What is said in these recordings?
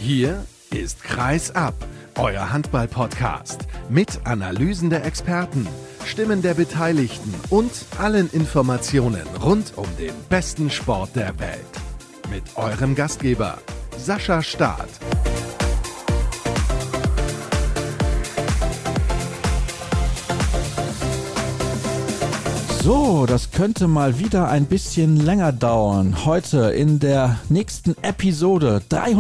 Hier ist Kreis ab, euer Handball-Podcast mit Analysen der Experten, Stimmen der Beteiligten und allen Informationen rund um den besten Sport der Welt. Mit eurem Gastgeber Sascha Staat. So, das könnte mal wieder ein bisschen länger dauern. Heute in der nächsten Episode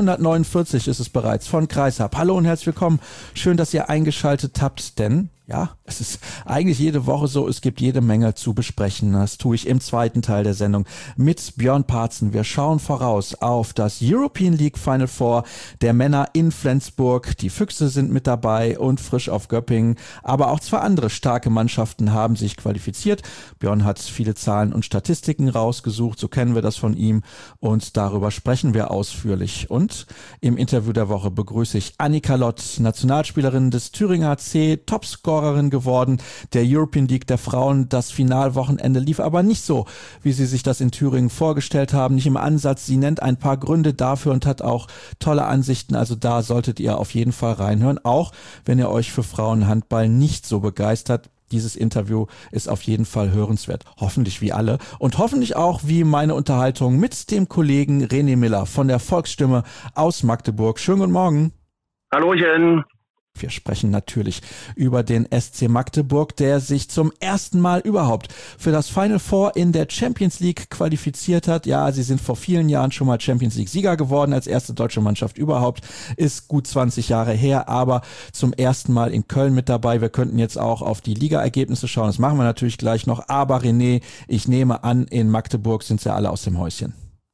349 ist es bereits von Kreis ab. Hallo und herzlich willkommen. Schön, dass ihr eingeschaltet habt, denn ja, es ist eigentlich jede Woche so, es gibt jede Menge zu besprechen. Das tue ich im zweiten Teil der Sendung mit Björn Parzen. Wir schauen voraus auf das European League Final Four der Männer in Flensburg. Die Füchse sind mit dabei und Frisch auf Göppingen. Aber auch zwei andere starke Mannschaften haben sich qualifiziert. Björn hat viele Zahlen und Statistiken rausgesucht, so kennen wir das von ihm. Und darüber sprechen wir ausführlich. Und im Interview der Woche begrüße ich Annika Lott, Nationalspielerin des Thüringer HC, Topscorerin geworden der European League der Frauen. Das Finalwochenende lief aber nicht so, wie sie sich das in Thüringen vorgestellt haben. Nicht im Ansatz. Sie nennt ein paar Gründe dafür und hat auch tolle Ansichten. Also da solltet ihr auf jeden Fall reinhören, auch wenn ihr euch für Frauenhandball nicht so begeistert. Dieses Interview ist auf jeden Fall hörenswert. Hoffentlich wie alle. Und hoffentlich auch wie meine Unterhaltung mit dem Kollegen René Miller von der Volksstimme aus Magdeburg. Schönen guten Morgen. Hallöchen. Wir sprechen natürlich über den SC Magdeburg, der sich zum ersten Mal überhaupt für das Final Four in der Champions League qualifiziert hat. Ja, sie sind vor vielen Jahren schon mal Champions League Sieger geworden als erste deutsche Mannschaft überhaupt. Ist gut 20 Jahre her, aber zum ersten Mal in Köln mit dabei. Wir könnten jetzt auch auf die Ligaergebnisse schauen. Das machen wir natürlich gleich noch. Aber René, ich nehme an, in Magdeburg sind sie alle aus dem Häuschen.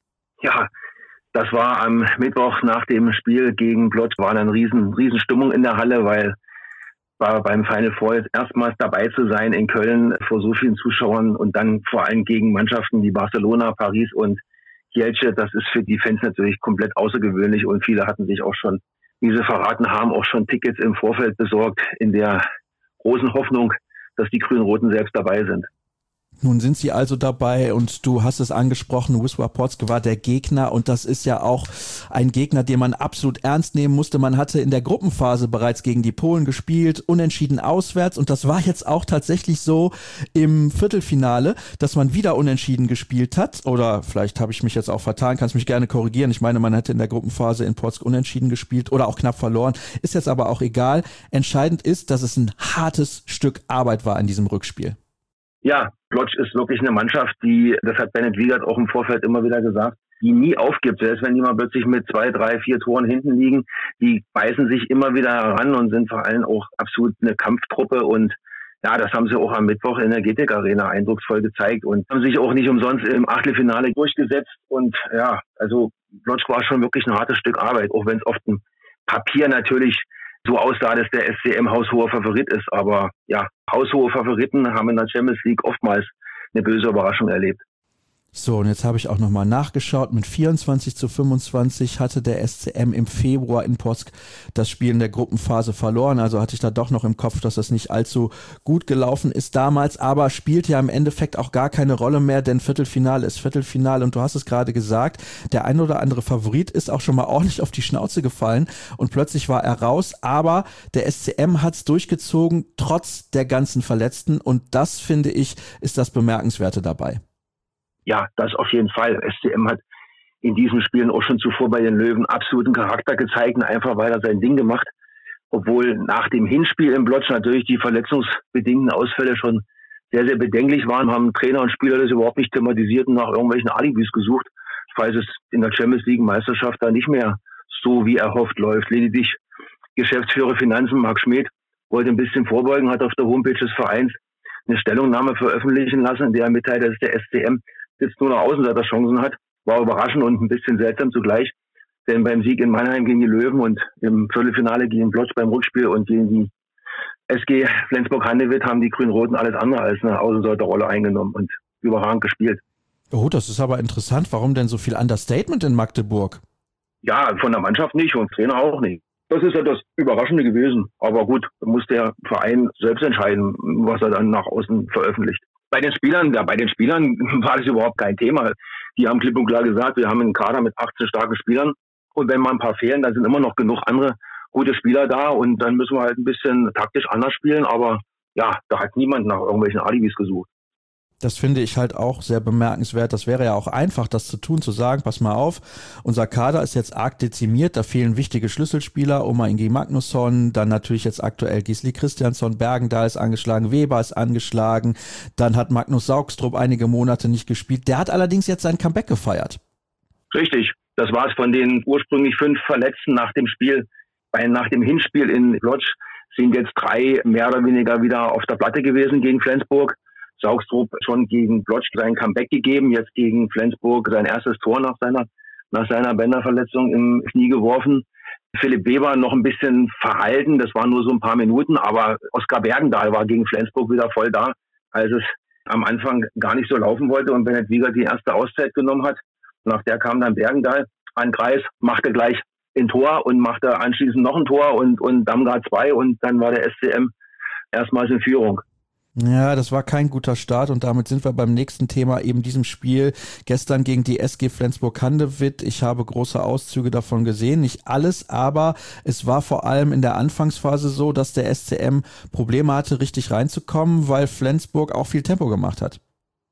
Ja, das war am Mittwoch nach dem Spiel gegen Blotz, war eine riesen Stimmung in der Halle, weil beim Final Four jetzt erstmals dabei zu sein in Köln vor so vielen Zuschauern und dann vor allem gegen Mannschaften wie Barcelona, Paris und Kielce, das ist für die Fans natürlich komplett außergewöhnlich und viele hatten sich auch schon, wie sie verraten haben, auch schon Tickets im Vorfeld besorgt in der großen Hoffnung, dass die Grün-Roten selbst dabei sind. Nun sind sie also dabei und du hast es angesprochen, Wisła Płock war der Gegner und das ist ja auch ein Gegner, den man absolut ernst nehmen musste. Man hatte in der Gruppenphase bereits gegen die Polen gespielt, unentschieden auswärts und das war jetzt auch tatsächlich so im Viertelfinale, dass man wieder unentschieden gespielt hat oder vielleicht habe ich mich jetzt auch vertan, kannst mich gerne korrigieren. Ich meine, man hätte in der Gruppenphase in Płock unentschieden gespielt oder auch knapp verloren, ist jetzt aber auch egal. Entscheidend ist, dass es ein hartes Stück Arbeit war in diesem Rückspiel. Ja, Blotz ist wirklich eine Mannschaft, die, das hat Bennett Wiegert auch im Vorfeld immer wieder gesagt, die nie aufgibt. Selbst wenn die mal plötzlich mit 2, 3, 4 Toren hinten liegen, die beißen sich immer wieder heran und sind vor allem auch absolut eine Kampftruppe. Und ja, das haben sie auch am Mittwoch in der GTEC Arena eindrucksvoll gezeigt und haben sich auch nicht umsonst im Achtelfinale durchgesetzt. Und ja, also Blotz war schon wirklich ein hartes Stück Arbeit, auch wenn es auf dem Papier natürlich so aussah, dass der SCM haushoher Favorit ist. Aber ja, haushohe Favoriten haben in der Champions League oftmals eine böse Überraschung erlebt. So, und jetzt habe ich auch nochmal nachgeschaut. Mit 24:25 hatte der SCM im Februar in Płock das Spiel in der Gruppenphase verloren. Also hatte ich da doch noch im Kopf, dass das nicht allzu gut gelaufen ist damals. Aber spielt ja im Endeffekt auch gar keine Rolle mehr, denn Viertelfinale ist Viertelfinale. Und du hast es gerade gesagt, der ein oder andere Favorit ist auch schon mal ordentlich auf die Schnauze gefallen. Und plötzlich war er raus. Aber der SCM hat es durchgezogen, trotz der ganzen Verletzten. Und das, finde ich, ist das Bemerkenswerte dabei. Ja, das auf jeden Fall. SCM hat in diesen Spielen auch schon zuvor bei den Löwen absoluten Charakter gezeigt, einfach weil er sein Ding gemacht, obwohl nach dem Hinspiel im Blotz natürlich die verletzungsbedingten Ausfälle schon sehr, sehr bedenklich waren, haben Trainer und Spieler das überhaupt nicht thematisiert und nach irgendwelchen Alibis gesucht, falls es in der Champions League Meisterschaft da nicht mehr so wie erhofft läuft. Lediglich Geschäftsführer Finanzen Marc Schmidt wollte ein bisschen vorbeugen, hat auf der Homepage des Vereins eine Stellungnahme veröffentlichen lassen, in der er mitteilt, dass der SCM jetzt nur noch Außenseiterchancen hat. War überraschend und ein bisschen seltsam zugleich. Denn beim Sieg in Mannheim gegen die Löwen und im Viertelfinale gegen Blotz beim Rückspiel und gegen die SG Flensburg-Handewitt haben die Grün-Roten alles andere als eine Außenseiterrolle eingenommen und überragend gespielt. Oh, das ist aber interessant. Warum denn so viel Understatement in Magdeburg? Ja, von der Mannschaft nicht und Trainer auch nicht. Das ist ja das Überraschende gewesen. Aber gut, muss der Verein selbst entscheiden, was er dann nach außen veröffentlicht. Bei den Spielern war das überhaupt kein Thema. Die haben klipp und klar gesagt, wir haben einen Kader mit 18 starken Spielern Und wenn mal ein paar fehlen, dann sind immer noch genug andere gute Spieler da und dann müssen wir halt ein bisschen taktisch anders spielen. Aber ja, da hat niemand nach irgendwelchen Alibis gesucht. Das finde ich halt auch sehr bemerkenswert. Das wäre ja auch einfach, das zu tun, zu sagen, pass mal auf, unser Kader ist jetzt arg dezimiert, da fehlen wichtige Schlüsselspieler, Oma Ingi Magnusson, dann natürlich jetzt aktuell Gisli Christiansson, Bergendahl ist angeschlagen, Weber ist angeschlagen, dann hat Magnus Saugstrup einige Monate nicht gespielt. Der hat allerdings jetzt sein Comeback gefeiert. Richtig, das war es von den ursprünglich 5 Verletzten nach dem Spiel. Nach dem Hinspiel in Lodz sind jetzt 3 mehr oder weniger wieder auf der Platte gewesen gegen Flensburg. Saugstrup schon gegen Blotsch sein Comeback gegeben, jetzt gegen Flensburg sein erstes Tor nach seiner Bänderverletzung im Knie geworfen. Philipp Weber noch ein bisschen verhalten, das waren nur so ein paar Minuten, aber Oskar Bergendahl war gegen Flensburg wieder voll da, als es am Anfang gar nicht so laufen wollte und Bennett Wiegert die erste Auszeit genommen hat. Nach der kam dann Bergendahl an den Kreis, machte gleich ein Tor und machte anschließend noch ein Tor und Damgard 2 und dann war der SCM erstmals in Führung. Ja, das war kein guter Start und damit sind wir beim nächsten Thema, eben diesem Spiel gestern gegen die SG Flensburg-Handewitt. Ich habe große Auszüge davon gesehen, nicht alles, aber es war vor allem in der Anfangsphase so, dass der SCM Probleme hatte, richtig reinzukommen, weil Flensburg auch viel Tempo gemacht hat.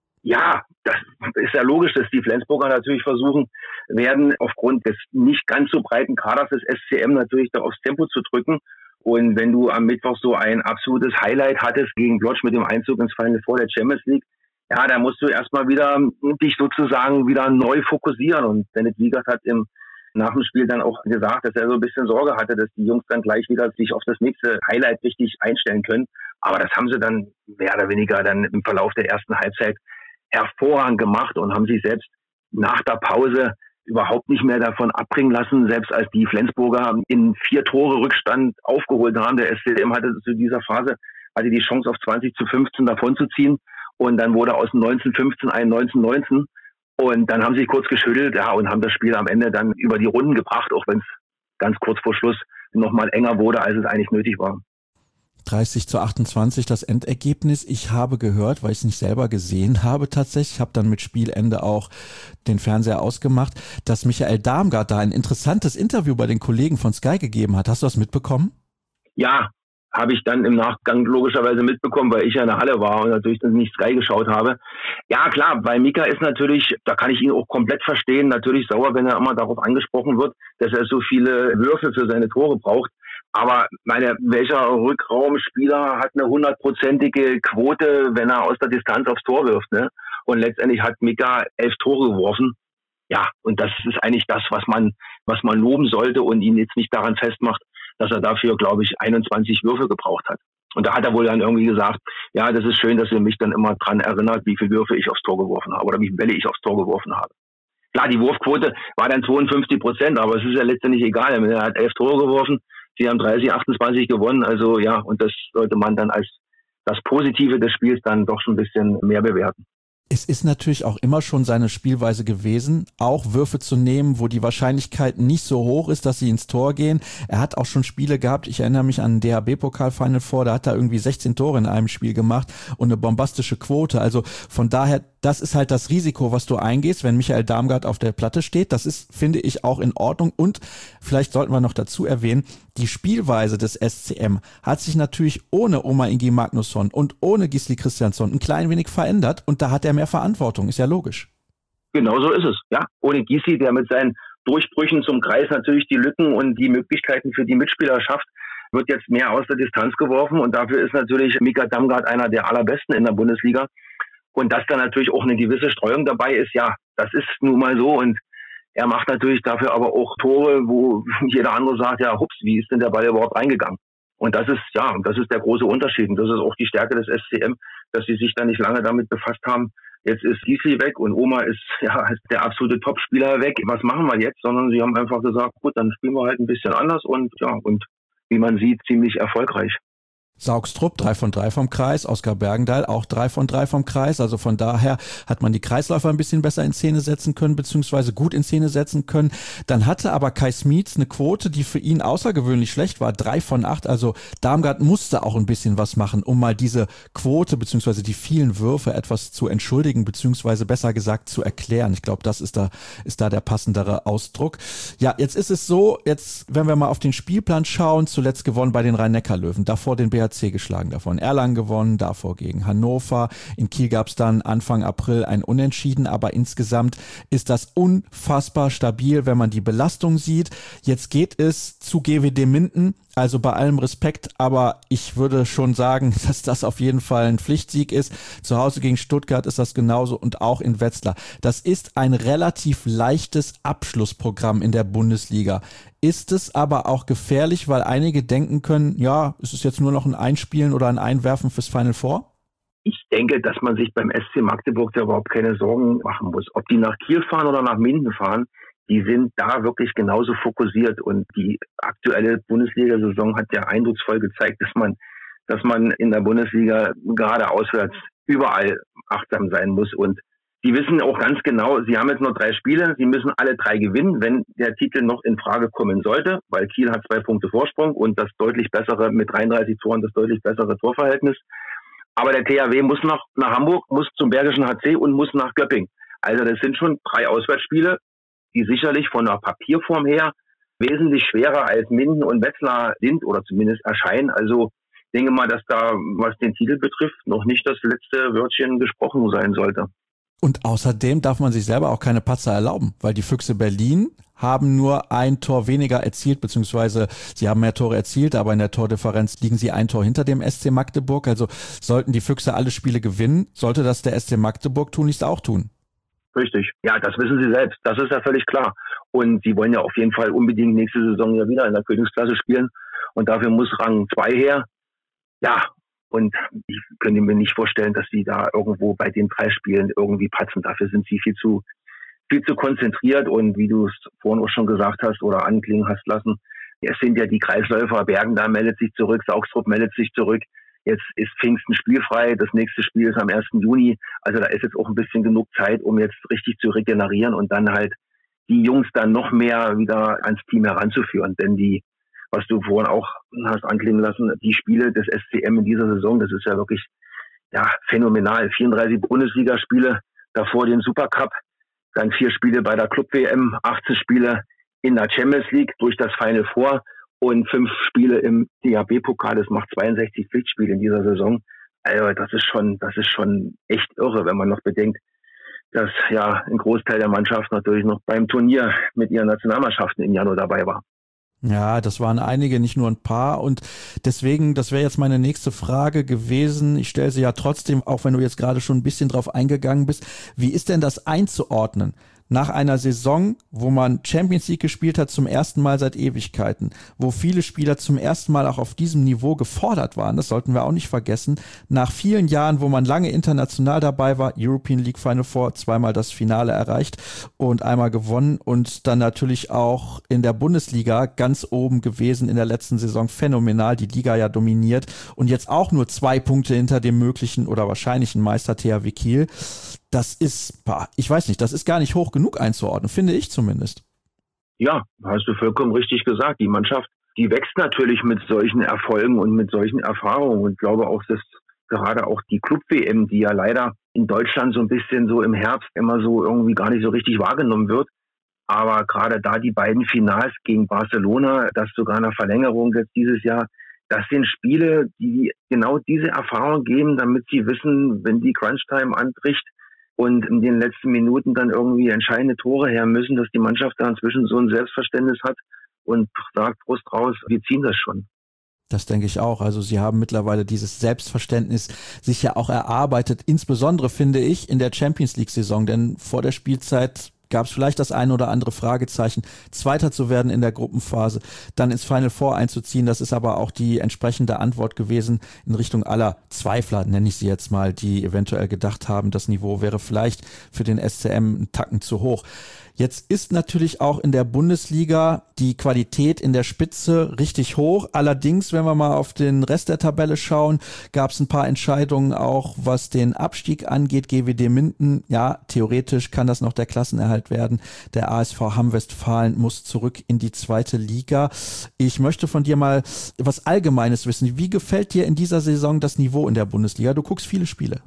Ja, das ist ja logisch, dass die Flensburger natürlich versuchen werden, aufgrund des nicht ganz so breiten Kaders des SCM natürlich da aufs Tempo zu drücken. Und wenn du am Mittwoch so ein absolutes Highlight hattest gegen Blotsch mit dem Einzug ins Final Four der Champions League, ja, da musst du erstmal wieder dich sozusagen wieder neu fokussieren. Und Bennett Wiegert hat nach dem Spiel dann auch gesagt, dass er so ein bisschen Sorge hatte, dass die Jungs dann gleich wieder sich auf das nächste Highlight richtig einstellen können. Aber das haben sie dann mehr oder weniger dann im Verlauf der ersten Halbzeit hervorragend gemacht und haben sich selbst nach der Pause überhaupt nicht mehr davon abbringen lassen, selbst als die Flensburger in 4 Tore Rückstand aufgeholt haben. Der SCM hatte zu dieser Phase die Chance auf 20-15 davon zu ziehen und dann wurde aus dem 19-15 ein 19-19 und dann haben sie sich kurz geschüttelt, ja, und haben das Spiel am Ende dann über die Runden gebracht, auch wenn es ganz kurz vor Schluss nochmal enger wurde, als es eigentlich nötig war. 30-28 das Endergebnis. Ich habe gehört, weil ich es nicht selber gesehen habe tatsächlich, ich habe dann mit Spielende auch den Fernseher ausgemacht, dass Michael Damgard da ein interessantes Interview bei den Kollegen von Sky gegeben hat. Hast du das mitbekommen? Ja, habe ich dann im Nachgang logischerweise mitbekommen, weil ich ja in der Halle war und natürlich dann nicht Sky geschaut habe. Ja klar, weil Mika ist natürlich, da kann ich ihn auch komplett verstehen, natürlich sauer, wenn er immer darauf angesprochen wird, dass er so viele Würfe für seine Tore braucht. Aber welcher Rückraumspieler hat eine 100%ige Quote, wenn er aus der Distanz aufs Tor wirft, ne? Und letztendlich hat Mika 11 Tore geworfen. Ja, und das ist eigentlich das, was man loben sollte und ihn jetzt nicht daran festmacht, dass er dafür, glaube ich, 21 Würfe gebraucht hat. Und da hat er wohl dann irgendwie gesagt, ja, das ist schön, dass ihr mich dann immer dran erinnert, wie viele Würfe ich aufs Tor geworfen habe oder wie viele Bälle ich aufs Tor geworfen habe. Klar, die Wurfquote war dann 52%, aber es ist ja letztendlich egal. Er hat 11 Tore geworfen. Sie haben 30-28 gewonnen, also ja, und das sollte man dann als das Positive des Spiels dann doch schon ein bisschen mehr bewerten. Es ist natürlich auch immer schon seine Spielweise gewesen, auch Würfe zu nehmen, wo die Wahrscheinlichkeit nicht so hoch ist, dass sie ins Tor gehen. Er hat auch schon Spiele gehabt, ich erinnere mich an den DHB-Pokal-Final Four, da hat er irgendwie 16 Tore in einem Spiel gemacht und eine bombastische Quote. Also von daher, das ist halt das Risiko, was du eingehst, wenn Michael Damgard auf der Platte steht. Das ist, finde ich, auch in Ordnung. Und vielleicht sollten wir noch dazu erwähnen, die Spielweise des SCM hat sich natürlich ohne Oma Ingi Magnusson und ohne Gisli Christiansson ein klein wenig verändert und da hat er mehr Verantwortung, ist ja logisch. Genau so ist es, ja. Ohne Gisli, der mit seinen Durchbrüchen zum Kreis natürlich die Lücken und die Möglichkeiten für die Mitspieler schafft, wird jetzt mehr aus der Distanz geworfen und dafür ist natürlich Mika Damgard einer der allerbesten in der Bundesliga. Und dass da natürlich auch eine gewisse Streuung dabei ist, ja, das ist nun mal so und er macht natürlich dafür aber auch Tore, wo jeder andere sagt, ja, hups, wie ist denn der Ball überhaupt reingegangen? Und das ist der große Unterschied. Und das ist auch die Stärke des SCM, dass sie sich da nicht lange damit befasst haben. Jetzt ist Gisli weg und Oma ist der absolute Topspieler weg. Was machen wir jetzt? Sondern sie haben einfach gesagt, gut, dann spielen wir halt ein bisschen anders und wie man sieht, ziemlich erfolgreich. Saugstrup 3 von 3 vom Kreis, Oskar Bergendahl auch 3 von 3 vom Kreis, also von daher hat man die Kreisläufer ein bisschen besser in Szene setzen können, beziehungsweise gut in Szene setzen können. Dann hatte aber Kai Smits eine Quote, die für ihn außergewöhnlich schlecht war, 3 von 8, also Darmgard musste auch ein bisschen was machen, um mal diese Quote, beziehungsweise die vielen Würfe etwas zu entschuldigen, beziehungsweise besser gesagt zu erklären. Ich glaube, das ist da der passendere Ausdruck. Ja, jetzt ist es so, wenn wir mal auf den Spielplan schauen, zuletzt gewonnen bei den Rhein-Neckar-Löwen, davor den BHC geschlagen, davon Erlangen gewonnen, davor gegen Hannover. In Kiel gab es dann Anfang April ein Unentschieden, aber insgesamt ist das unfassbar stabil, wenn man die Belastung sieht. Jetzt geht es zu GWD Minden, also bei allem Respekt, aber ich würde schon sagen, dass das auf jeden Fall ein Pflichtsieg ist. Zu Hause gegen Stuttgart ist das genauso und auch in Wetzlar. Das ist ein relativ leichtes Abschlussprogramm in der Bundesliga. Ist es aber auch gefährlich, weil einige denken können, ja, ist es jetzt nur noch ein Einspielen oder ein Einwerfen fürs Final Four? Ich denke, dass man sich beim SC Magdeburg da überhaupt keine Sorgen machen muss. Ob die nach Kiel fahren oder nach Minden fahren, die sind da wirklich genauso fokussiert. Und die aktuelle Bundesliga-Saison hat ja eindrucksvoll gezeigt, dass man in der Bundesliga gerade auswärts überall achtsam sein muss. Und die wissen auch ganz genau, sie haben jetzt nur 3 Spiele, sie müssen alle 3 gewinnen, wenn der Titel noch in Frage kommen sollte, weil Kiel hat 2 Punkte Vorsprung und das deutlich bessere, mit 33 Toren, das deutlich bessere Torverhältnis. Aber der THW muss nach Hamburg, muss zum Bergischen HC und muss nach Göppingen. Also das sind schon 3 Auswärtsspiele, die sicherlich von der Papierform her wesentlich schwerer als Minden und Wetzlar sind oder zumindest erscheinen. Also ich denke mal, dass da, was den Titel betrifft, noch nicht das letzte Wörtchen gesprochen sein sollte. Und außerdem darf man sich selber auch keine Patzer erlauben, weil die Füchse Berlin haben nur ein Tor weniger erzielt, beziehungsweise sie haben mehr Tore erzielt, aber in der Tordifferenz liegen sie ein Tor hinter dem SC Magdeburg. Also sollten die Füchse alle Spiele gewinnen, sollte das der SC Magdeburg tunlichst auch tun. Richtig. Ja, das wissen sie selbst. Das ist ja völlig klar. Und sie wollen ja auf jeden Fall unbedingt nächste Saison ja wieder in der Königsklasse spielen. Und dafür muss Rang 2 her. Ja, und ich könnte mir nicht vorstellen, dass sie da irgendwo bei den 3 Spielen irgendwie patzen. Dafür sind sie viel zu konzentriert. Und wie du es vorhin auch schon gesagt hast oder anklingen hast lassen, es sind ja die Kreisläufer. Bergendahl meldet sich zurück, Saugstrup meldet sich zurück. Jetzt ist Pfingsten spielfrei. Das nächste Spiel ist am 1. Juni. Also da ist jetzt auch ein bisschen genug Zeit, um jetzt richtig zu regenerieren und dann halt die Jungs dann noch mehr wieder ans Team heranzuführen. Denn die, was du vorhin auch hast anklingen lassen, die Spiele des SCM in dieser Saison, das ist ja wirklich phänomenal. 34 Bundesligaspiele, davor den Supercup, dann 4 Spiele bei der Club-WM, 18 Spiele in der Champions League durch das Final Four und 5 Spiele im DHB-Pokal. Das macht 62 Pflichtspiele in dieser Saison. Also das ist schon echt irre, wenn man noch bedenkt, dass ja ein Großteil der Mannschaft natürlich noch beim Turnier mit ihren Nationalmannschaften im Januar dabei war. Ja, das waren einige, nicht nur ein paar und deswegen, das wäre jetzt meine nächste Frage gewesen. Ich stelle sie ja trotzdem, auch wenn du jetzt gerade schon ein bisschen drauf eingegangen bist. Wie ist denn das einzuordnen? Nach einer Saison, wo man Champions League gespielt hat zum ersten Mal seit Ewigkeiten, wo viele Spieler zum ersten Mal auch auf diesem Niveau gefordert waren, das sollten wir auch nicht vergessen, nach vielen Jahren, wo man lange international dabei war, European League Final Four, 2-mal das Finale erreicht und einmal gewonnen und dann natürlich auch in der Bundesliga ganz oben gewesen in der letzten Saison, phänomenal, die Liga ja dominiert und jetzt auch nur 2 Punkte hinter dem möglichen oder wahrscheinlichen Meister THW Kiel. Das ist, ich weiß nicht, das ist gar nicht hoch genug einzuordnen, finde ich zumindest. Ja, hast du vollkommen richtig gesagt. Die Mannschaft, die wächst natürlich mit solchen Erfolgen und mit solchen Erfahrungen. Und ich glaube auch, dass gerade auch die Club-WM, die ja leider in Deutschland so ein bisschen so im Herbst immer so irgendwie gar nicht so richtig wahrgenommen wird. Aber gerade da die beiden Finals gegen Barcelona, das sogar eine Verlängerung jetzt dieses Jahr, das sind Spiele, die genau diese Erfahrung geben, damit sie wissen, wenn die Crunch-Time anbricht, und in den letzten Minuten dann irgendwie entscheidende Tore her müssen, dass die Mannschaft da inzwischen so ein Selbstverständnis hat und sagt, Brust raus, wir ziehen das schon. Das denke ich auch. Also sie haben mittlerweile dieses Selbstverständnis sich ja auch erarbeitet, insbesondere finde ich in der Champions League-Saison, denn vor der Spielzeit gab es vielleicht das ein oder andere Fragezeichen, Zweiter zu werden in der Gruppenphase, dann ins Final Four einzuziehen. Das ist aber auch die entsprechende Antwort gewesen in Richtung aller Zweifler, nenne ich sie jetzt mal, die eventuell gedacht haben, das Niveau wäre vielleicht für den SCM einen Tacken zu hoch. Jetzt ist natürlich auch in der Bundesliga die Qualität in der Spitze richtig hoch. Allerdings, wenn wir mal auf den Rest der Tabelle schauen, gab es ein paar Entscheidungen auch, was den Abstieg angeht. GWD Minden, ja, theoretisch kann das noch der Klassenerhalt werden. Der ASV Hamm-Westfalen muss zurück in die 2. Liga. Ich möchte von dir mal was Allgemeines wissen. Wie gefällt dir in dieser Saison das Niveau in der Bundesliga? Du guckst viele Spiele.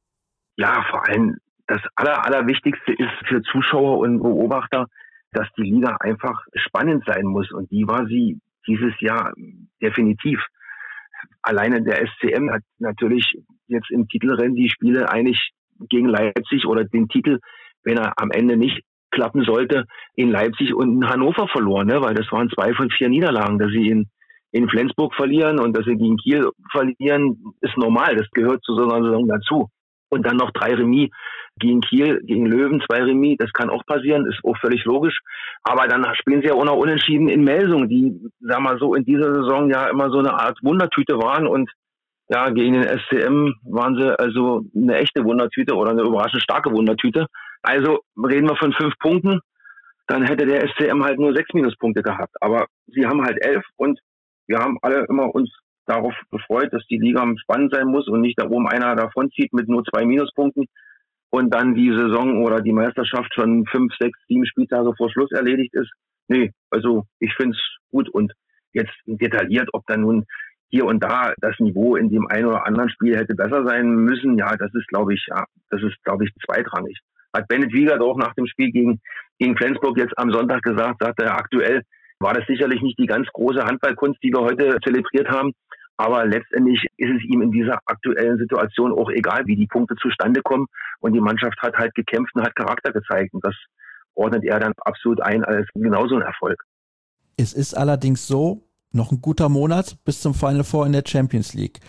Ja, vor allem das Allerwichtigste ist für Zuschauer und Beobachter, dass die Liga einfach spannend sein muss. Und die war sie dieses Jahr definitiv. Alleine der SCM hat natürlich jetzt im Titelrennen die Spiele eigentlich gegen Leipzig oder den Titel, wenn er am Ende nicht klappen sollte, in Leipzig und in Hannover verloren, ne? Weil das waren 2 von 4 Niederlagen. Dass sie in Flensburg verlieren und dass sie gegen Kiel verlieren, ist normal. Das gehört zu so einer Saison dazu. Und dann noch 3 Remis gegen Kiel, gegen Löwen, 2 Remis, das kann auch passieren, ist auch völlig logisch. Aber dann spielen sie ja auch noch unentschieden in Melsung, die, sag mal so, in dieser Saison ja immer so eine Art Wundertüte waren. Und ja, gegen den SCM waren sie also eine echte Wundertüte oder eine überraschend starke Wundertüte. Also reden wir von 5 Punkten, dann hätte der SCM halt nur 6 Minuspunkte gehabt. Aber sie haben halt 11 und wir haben alle immer uns darauf gefreut, dass die Liga spannend sein muss und nicht da oben einer davonzieht mit nur 2 Minuspunkten und dann die Saison oder die Meisterschaft schon 5, 6, 7 Spieltage vor Schluss erledigt ist. Nee, also ich finde es gut. Und jetzt detailliert, ob dann nun hier und da das Niveau in dem einen oder anderen Spiel hätte besser sein müssen, ja, das ist, glaube ich, zweitrangig. Hat Bennett Wiegert auch nach dem Spiel gegen Flensburg jetzt am Sonntag gesagt, sagte er, aktuell war das sicherlich nicht die ganz große Handballkunst, die wir heute zelebriert haben. Aber letztendlich ist es ihm in dieser aktuellen Situation auch egal, wie die Punkte zustande kommen. Und die Mannschaft hat halt gekämpft und hat Charakter gezeigt. Und das ordnet er dann absolut ein als genauso ein Erfolg. Es ist allerdings so, noch ein guter Monat bis zum Final Four in der Champions League.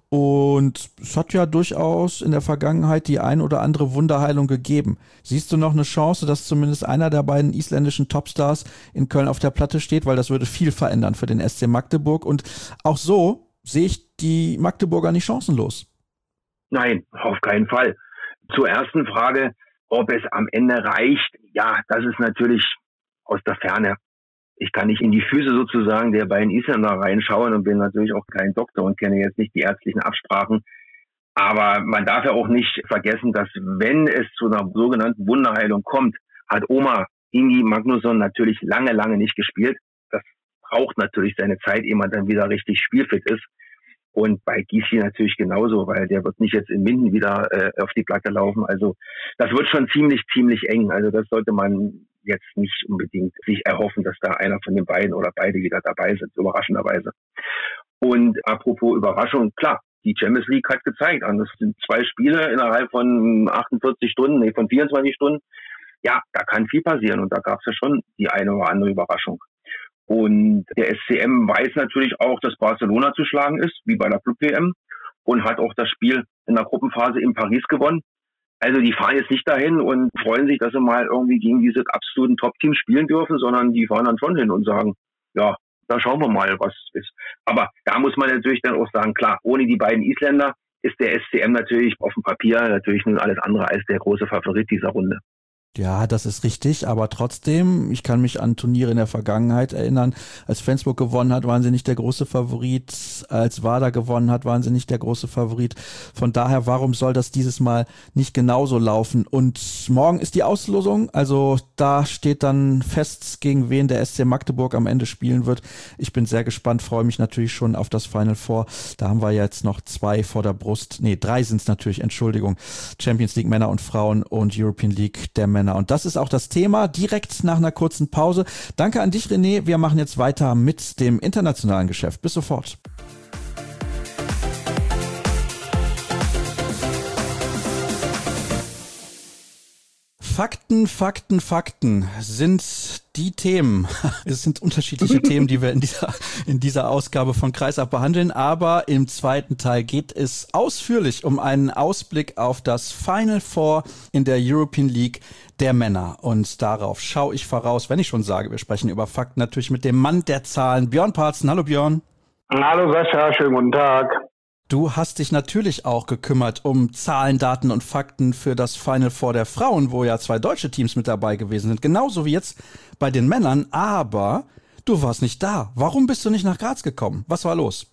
Und es hat ja durchaus in der Vergangenheit die ein oder andere Wunderheilung gegeben. Siehst du noch eine Chance, dass zumindest einer der beiden isländischen Topstars in Köln auf der Platte steht? Weil das würde viel verändern für den SC Magdeburg. Und auch so sehe ich die Magdeburger nicht chancenlos. Nein, auf keinen Fall. Zur ersten Frage, ob es am Ende reicht. Ja, das ist natürlich aus der Ferne. Ich kann nicht in die Füße sozusagen der beiden Isländer reinschauen und bin natürlich auch kein Doktor und kenne jetzt nicht die ärztlichen Absprachen. Aber man darf ja auch nicht vergessen, dass wenn es zu einer sogenannten Wunderheilung kommt, hat Oma Ingi Magnusson natürlich lange nicht gespielt. Das braucht natürlich seine Zeit, ehe man dann wieder richtig spielfit ist. Und bei Gysi natürlich genauso, weil der wird nicht jetzt in Minden wieder auf die Platte laufen. Also das wird schon ziemlich eng. Also das sollte man jetzt nicht unbedingt sich erhoffen, dass da einer von den beiden oder beide wieder dabei sind, überraschenderweise. Und apropos Überraschung, klar, die Champions League hat gezeigt, und das sind 2 Spiele innerhalb von 24 Stunden. Ja, da kann viel passieren und da gab es ja schon die eine oder andere Überraschung. Und der SCM weiß natürlich auch, dass Barcelona zu schlagen ist, wie bei der Club-WM, und hat auch das Spiel in der Gruppenphase in Paris gewonnen. Also die fahren jetzt nicht dahin und freuen sich, dass sie mal irgendwie gegen diese absoluten Top-Teams spielen dürfen, sondern die fahren dann schon hin und sagen, ja, da schauen wir mal, was ist. Aber da muss man natürlich dann auch sagen, klar, ohne die beiden Isländer ist der SCM natürlich auf dem Papier natürlich nun alles andere als der große Favorit dieser Runde. Ja, das ist richtig, aber trotzdem, ich kann mich an Turniere in der Vergangenheit erinnern, als Flensburg gewonnen hat, waren sie nicht der große Favorit, als Werder gewonnen hat, waren sie nicht der große Favorit. Von daher, warum soll das dieses Mal nicht genauso laufen? Und morgen ist die Auslosung, also da steht dann fest, gegen wen der SC Magdeburg am Ende spielen wird. Ich bin sehr gespannt, freue mich natürlich schon auf das Final Four. Da haben wir jetzt noch 2 vor der Brust, 3 sind es natürlich, Entschuldigung, Champions League Männer und Frauen und European League der Männer. Und das ist auch das Thema, direkt nach einer kurzen Pause. Danke an dich, René. Wir machen jetzt weiter mit dem internationalen Geschäft. Bis sofort. Fakten sind die Themen. Es sind unterschiedliche Themen, die wir in dieser Ausgabe von Kreisab behandeln, aber im zweiten Teil geht es ausführlich um einen Ausblick auf das Final Four in der European League der Männer. Und darauf schaue ich voraus, wenn ich schon sage, wir sprechen über Fakten, natürlich mit dem Mann der Zahlen, Björn Parzen. Hallo Björn. Hallo Sascha, schönen guten Tag. Du hast dich natürlich auch gekümmert um Zahlen, Daten und Fakten für das Final Four der Frauen, wo ja 2 deutsche Teams mit dabei gewesen sind. Genauso wie jetzt bei den Männern, aber du warst nicht da. Warum bist du nicht nach Graz gekommen? Was war los?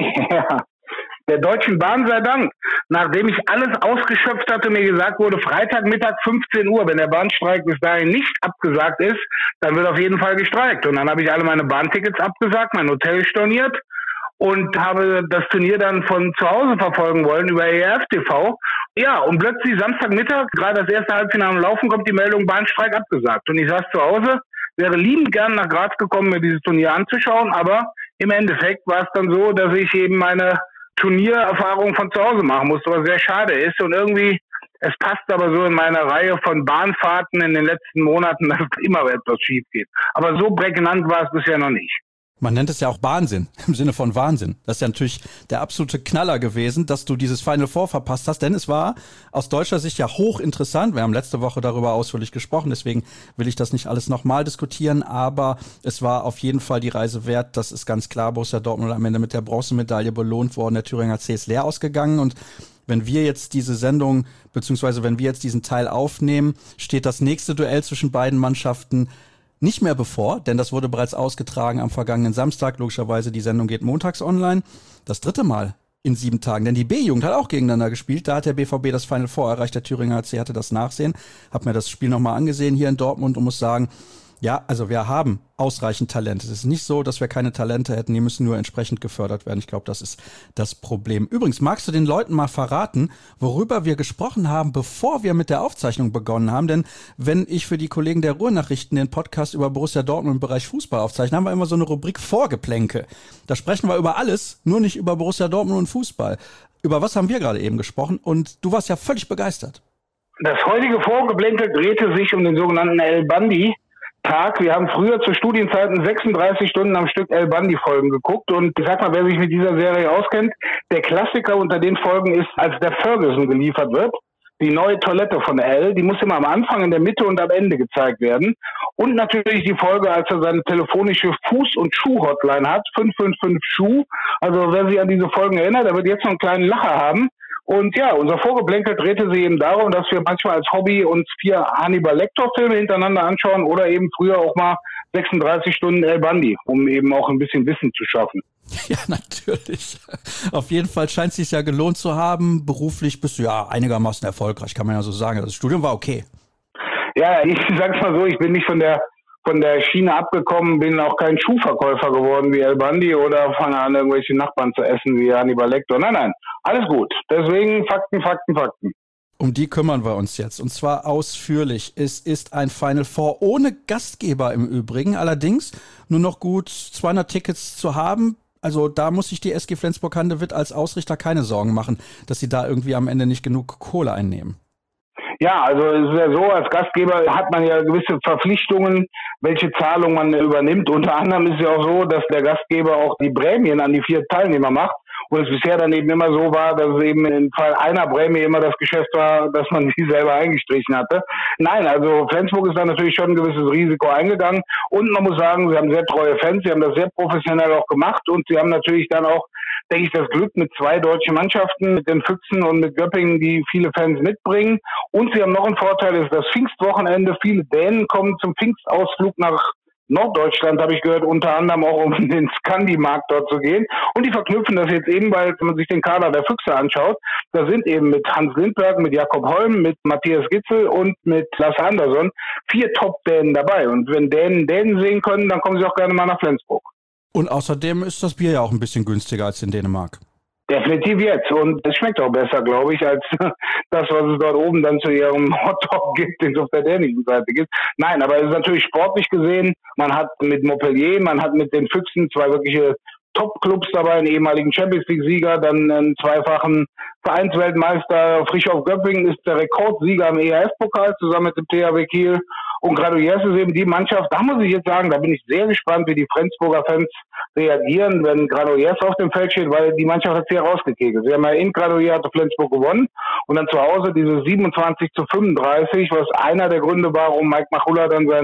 Ja, der Deutschen Bahn sei Dank. Nachdem ich alles ausgeschöpft hatte, mir gesagt wurde, Freitagmittag 15 Uhr, wenn der Bahnstreik bis dahin nicht abgesagt ist, dann wird auf jeden Fall gestreikt. Und dann habe ich alle meine Bahntickets abgesagt, mein Hotel storniert und habe das Turnier dann von zu Hause verfolgen wollen über ERF TV. Ja, und plötzlich Samstagmittag, gerade das erste Halbfinale am Laufen, kommt die Meldung, Bahnstreik abgesagt. Und ich saß zu Hause, wäre liebend gern nach Graz gekommen, mir dieses Turnier anzuschauen, aber im Endeffekt war es dann so, dass ich eben meine Turniererfahrung von zu Hause machen musste, was sehr schade ist. Und irgendwie, es passt aber so in meine Reihe von Bahnfahrten in den letzten Monaten, dass immer etwas schief geht. Aber so prägnant war es bisher noch nicht. Man nennt es ja auch Wahnsinn, im Sinne von Wahnsinn. Das ist ja natürlich der absolute Knaller gewesen, dass du dieses Final Four verpasst hast, denn es war aus deutscher Sicht ja hochinteressant. Wir haben letzte Woche darüber ausführlich gesprochen, deswegen will ich das nicht alles nochmal diskutieren, aber es war auf jeden Fall die Reise wert. Das ist ganz klar, Borussia Dortmund am Ende mit der Bronzemedaille belohnt worden. Der Thüringer C ist leer ausgegangen und wenn wir jetzt diese Sendung, beziehungsweise wenn wir jetzt diesen Teil aufnehmen, steht das nächste Duell zwischen beiden Mannschaften nicht mehr bevor, denn das wurde bereits ausgetragen am vergangenen Samstag. Logischerweise, die Sendung geht montags online. Das 3. Mal in 7 Tagen, denn die B-Jugend hat auch gegeneinander gespielt. Da hat der BVB das Final Four erreicht. Der Thüringer AC hatte das Nachsehen. Hab mir das Spiel nochmal angesehen hier in Dortmund und muss sagen, ja, also wir haben ausreichend Talente. Es ist nicht so, dass wir keine Talente hätten, die müssen nur entsprechend gefördert werden. Ich glaube, das ist das Problem. Übrigens, magst du den Leuten mal verraten, worüber wir gesprochen haben, bevor wir mit der Aufzeichnung begonnen haben? Denn wenn ich für die Kollegen der Ruhrnachrichten den Podcast über Borussia Dortmund im Bereich Fußball aufzeichne, haben wir immer so eine Rubrik Vorgeplänke. Da sprechen wir über alles, nur nicht über Borussia Dortmund und Fußball. Über was haben wir gerade eben gesprochen? Und du warst ja völlig begeistert. Das heutige Vorgeplänkel drehte sich um den sogenannten El Bandi Tag. Wir haben früher zu Studienzeiten 36 Stunden am Stück El Bandi-Folgen geguckt und ich sag mal, wer sich mit dieser Serie auskennt, der Klassiker unter den Folgen ist, als der Ferguson geliefert wird. Die neue Toilette von El, die muss immer am Anfang, in der Mitte und am Ende gezeigt werden. Und natürlich die Folge, als er seine telefonische Fuß- und Schuh-Hotline hat, 555 Schuh. Also wer sich an diese Folgen erinnert, der wird jetzt noch einen kleinen Lacher haben. Und ja, unser Vorgeplänkel drehte sich eben darum, dass wir manchmal als Hobby uns 4 Hannibal-Lecter-Filme hintereinander anschauen oder eben früher auch mal 36 Stunden El Bandi, um eben auch ein bisschen Wissen zu schaffen. Ja, natürlich. Auf jeden Fall scheint es sich ja gelohnt zu haben. Beruflich bist du ja einigermaßen erfolgreich, kann man ja so sagen. Das Studium war okay. Ja, ich sag's mal so, ich bin nicht von der Schiene abgekommen, bin auch kein Schuhverkäufer geworden wie El Bandi oder fange an, irgendwelche Nachbarn zu essen wie Hannibal Lecter. Nein, alles gut. Deswegen Fakten. Um die kümmern wir uns jetzt und zwar ausführlich. Es ist ein Final Four ohne Gastgeber im Übrigen, allerdings nur noch gut 200 Tickets zu haben. Also da muss sich die SG Flensburg-Handewitt als Ausrichter keine Sorgen machen, dass sie da irgendwie am Ende nicht genug Kohle einnehmen. Ja, also es ist ja so, als Gastgeber hat man ja gewisse Verpflichtungen, welche Zahlung man übernimmt. Unter anderem ist es ja auch so, dass der Gastgeber auch die Prämien an die 4 Teilnehmer macht. Und es bisher dann eben immer so war, dass es eben im Fall einer Prämie immer das Geschäft war, dass man sie selber eingestrichen hatte. Nein, also Flensburg ist da natürlich schon ein gewisses Risiko eingegangen. Und man muss sagen, sie haben sehr treue Fans, sie haben das sehr professionell auch gemacht. Und sie haben natürlich dann auch, denke ich, das Glück mit 2 deutschen Mannschaften, mit den Füchsen und mit Göppingen, die viele Fans mitbringen. Und sie haben noch einen Vorteil, ist das Pfingstwochenende. Viele Dänen kommen zum Pfingstausflug nach Norddeutschland, habe ich gehört, unter anderem auch um den Scandi-Markt dort zu gehen. Und die verknüpfen das jetzt eben, weil wenn man sich den Kader der Füchse anschaut, da sind eben mit Hans Lindberg, mit Jakob Holm, mit Matthias Gitzel und mit Lasse Andersson 4 Top-Dänen dabei. Und wenn Dänen sehen können, dann kommen sie auch gerne mal nach Flensburg. Und außerdem ist das Bier ja auch ein bisschen günstiger als in Dänemark. Definitiv jetzt. Und es schmeckt auch besser, glaube ich, als das, was es dort oben dann zu ihrem Hotdog gibt, den es auf der dänischen Seite gibt. Nein, aber es ist natürlich sportlich gesehen. Man hat mit Montpellier, man hat mit den Füchsen 2 wirkliche Top-Clubs dabei, einen ehemaligen Champions-League-Sieger, dann einen 2-fachen Vereinsweltmeister. Frischhoff Göppingen ist der Rekordsieger im ERF-Pokal zusammen mit dem THW Kiel. Und Granollers ist eben die Mannschaft, da muss ich jetzt sagen, da bin ich sehr gespannt, wie die Flensburger Fans reagieren, wenn Granollers auf dem Feld steht, weil die Mannschaft hat sehr rausgekegelt. Sie haben ja in Granollers hatte Flensburg gewonnen und dann zu Hause diese 27-35, was einer der Gründe war, warum Mike Machulla dann seinen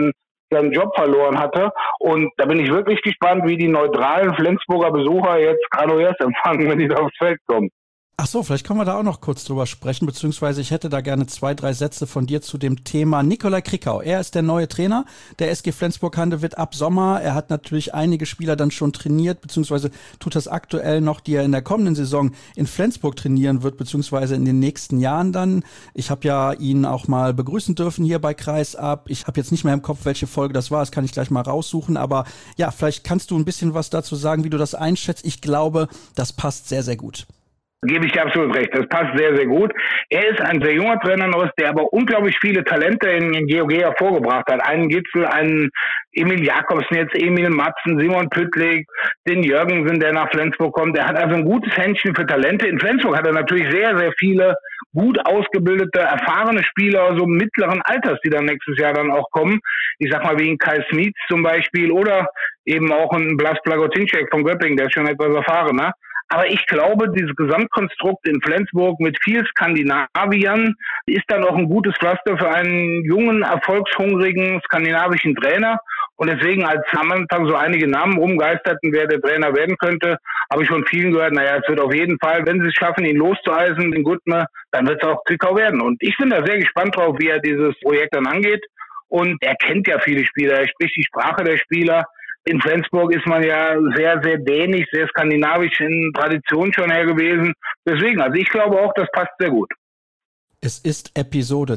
seinen Job verloren hatte. Und da bin ich wirklich gespannt, wie die neutralen Flensburger Besucher jetzt Granollers empfangen, wenn die da aufs Feld kommen. Ach so, vielleicht können wir da auch noch kurz drüber sprechen, beziehungsweise ich hätte da gerne 2-3 Sätze von dir zu dem Thema Nikolai Krickau. Er ist der neue Trainer der SG Flensburg-Handewitt ab Sommer. Er hat natürlich einige Spieler dann schon trainiert, beziehungsweise tut das aktuell noch, die er in der kommenden Saison in Flensburg trainieren wird, beziehungsweise in den nächsten Jahren dann. Ich habe ja ihn auch mal begrüßen dürfen hier bei Kreisab. Ich habe jetzt nicht mehr im Kopf, welche Folge das war, das kann ich gleich mal raussuchen, aber ja, vielleicht kannst du ein bisschen was dazu sagen, wie du das einschätzt. Ich glaube, das passt sehr, sehr gut. Gebe ich dir absolut recht. Das passt sehr, sehr gut. Er ist ein sehr junger Trainer, der aber unglaublich viele Talente in GOG hervorgebracht hat. Einen Gitzel, einen Emil Jakobsen, jetzt Emil Matzen, Simon Püttlik, den Jürgensen, der nach Flensburg kommt. Er hat also ein gutes Händchen für Talente. In Flensburg hat er natürlich sehr, sehr viele gut ausgebildete, erfahrene Spieler, so mittleren Alters, die dann nächstes Jahr dann auch kommen. Ich sag mal wie ein Kai Smits zum Beispiel oder eben auch ein Blas Plagotinček von Göppingen, der ist schon etwas erfahrener. Aber ich glaube, dieses Gesamtkonstrukt in Flensburg mit viel Skandinaviern ist dann auch ein gutes Pflaster für einen jungen, erfolgshungrigen skandinavischen Trainer. Und deswegen, als am Anfang so einige Namen rumgeisterten, wer der Trainer werden könnte, habe ich von vielen gehört, naja, es wird auf jeden Fall, wenn sie es schaffen, ihn loszueisen, den Gutner, dann wird es auch Krickau werden. Und ich bin da sehr gespannt drauf, wie er dieses Projekt dann angeht. Und er kennt ja viele Spieler, er spricht die Sprache der Spieler. In Flensburg ist man ja sehr, sehr dänisch, sehr skandinavisch in Tradition schon her gewesen. Deswegen, also ich glaube auch, das passt sehr gut. Es ist Episode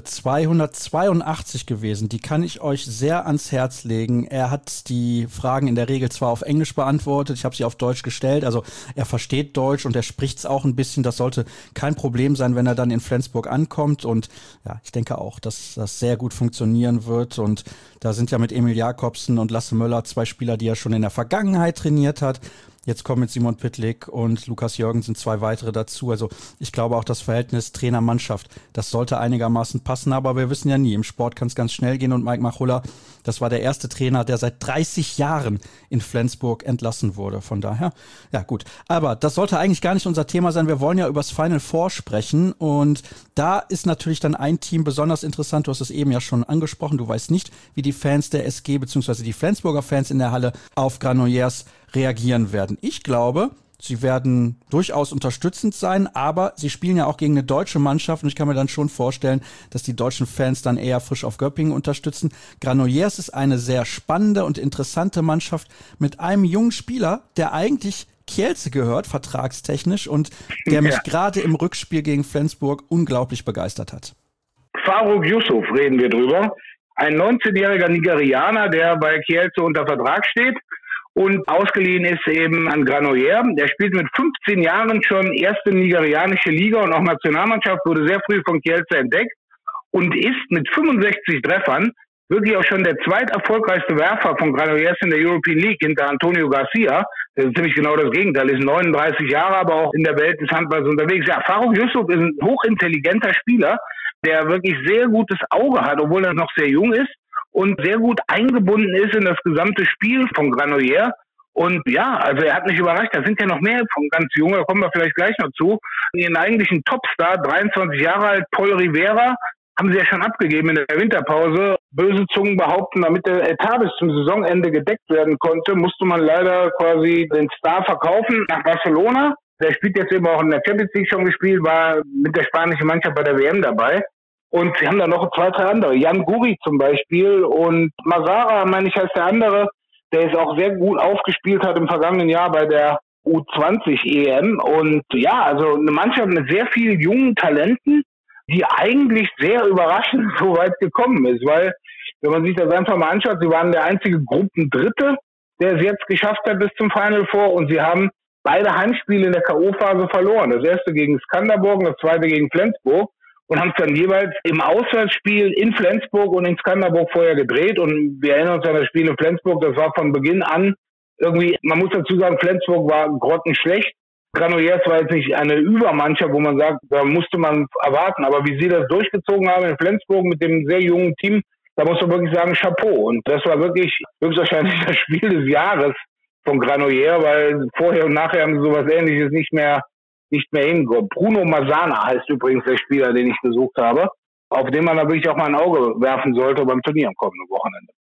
282 gewesen, die kann ich euch sehr ans Herz legen. Er hat die Fragen in der Regel zwar auf Englisch beantwortet, ich habe sie auf Deutsch gestellt, also er versteht Deutsch und er spricht es auch ein bisschen. Das sollte kein Problem sein, wenn er dann in Flensburg ankommt und ja, ich denke auch, dass das sehr gut funktionieren wird und da sind ja mit Emil Jakobsen und Lasse Möller 2 Spieler, die er schon in der Vergangenheit trainiert hat. Jetzt kommen mit Simon Püttlik und Lukas Jürgensen 2 weitere dazu. Also ich glaube auch das Verhältnis Trainer-Mannschaft, das sollte einigermaßen passen, aber wir wissen ja nie, im Sport kann es ganz schnell gehen und Mike Machulla, das war der erste Trainer, der seit 30 Jahren in Flensburg entlassen wurde. Von daher, ja gut. Aber das sollte eigentlich gar nicht unser Thema sein. Wir wollen ja über das Final Four sprechen und da ist natürlich dann ein Team besonders interessant. Du hast es eben ja schon angesprochen. Du weißt nicht, wie die Fans der SG bzw. die Flensburger Fans in der Halle auf Granollers reagieren werden. Ich glaube, sie werden durchaus unterstützend sein, aber sie spielen ja auch gegen eine deutsche Mannschaft und ich kann mir dann schon vorstellen, dass die deutschen Fans dann eher frisch auf Göppingen unterstützen. Granollers ist eine sehr spannende und interessante Mannschaft mit einem jungen Spieler, der eigentlich Kielce gehört, vertragstechnisch, und der mich gerade im Rückspiel gegen Flensburg unglaublich begeistert hat. Faruk Yusuf reden wir drüber. Ein 19-jähriger Nigerianer, der bei Kielce unter Vertrag steht und ausgeliehen ist eben an Granollers. Der spielt mit 15 Jahren schon erste nigerianische Liga und auch Nationalmannschaft, wurde sehr früh von Kielce entdeckt und ist mit 65 Treffern wirklich auch schon der zweiterfolgreichste Werfer von Granollers in der European League hinter Antonio Garcia. Das ist ziemlich genau das Gegenteil, ist 39 Jahre, aber auch in der Welt des Handballs unterwegs. Ja, Faruk Yusuf ist ein hochintelligenter Spieler, der wirklich sehr gutes Auge hat, obwohl er noch sehr jung ist und sehr gut eingebunden ist in das gesamte Spiel von Granollers. Und ja, also er hat mich überrascht, da sind ja noch mehr von ganz jung, da kommen wir vielleicht gleich noch zu. Ihren eigentlichen Topstar, 23 Jahre alt, Paul Rivera, haben sie ja schon abgegeben in der Winterpause. Böse Zungen behaupten, damit der Etat bis zum Saisonende gedeckt werden konnte, musste man leider quasi den Star verkaufen nach Barcelona. Der spielt jetzt eben auch in der Champions League schon gespielt, war mit der spanischen Mannschaft bei der WM dabei. Und sie haben da noch 2, 3 andere. Jan Guri zum Beispiel und Mazara, meine ich, heißt der andere, der es auch sehr gut aufgespielt hat im vergangenen Jahr bei der U20 EM. Und ja, also eine Mannschaft mit sehr vielen jungen Talenten, die eigentlich sehr überraschend so weit gekommen ist. Weil, wenn man sich das einfach mal anschaut, sie waren der einzige Gruppendritte, der es jetzt geschafft hat bis zum Final Four. Und sie haben beide Heimspiele in der K.O.-Phase verloren. Das erste gegen Skanderborg und das zweite gegen Flensburg. Und haben es dann jeweils im Auswärtsspiel in Flensburg und in Skanderborg vorher gedreht. Und wir erinnern uns an das Spiel in Flensburg, das war von Beginn an irgendwie, man muss dazu sagen, Flensburg war grottenschlecht. Granollers war jetzt nicht eine Übermannschaft, wo man sagt, da musste man erwarten. Aber wie sie das durchgezogen haben in Flensburg mit dem sehr jungen Team, da muss man wirklich sagen, Chapeau. Und das war wirklich höchstwahrscheinlich das Spiel des Jahres von Granollers, weil vorher und nachher haben sie sowas Ähnliches nicht mehr hingekommen. Bruno Masana heißt übrigens der Spieler, den ich gesucht habe, auf den man da wirklich auch mal ein Auge werfen sollte beim Turnier am kommenden Wochenende.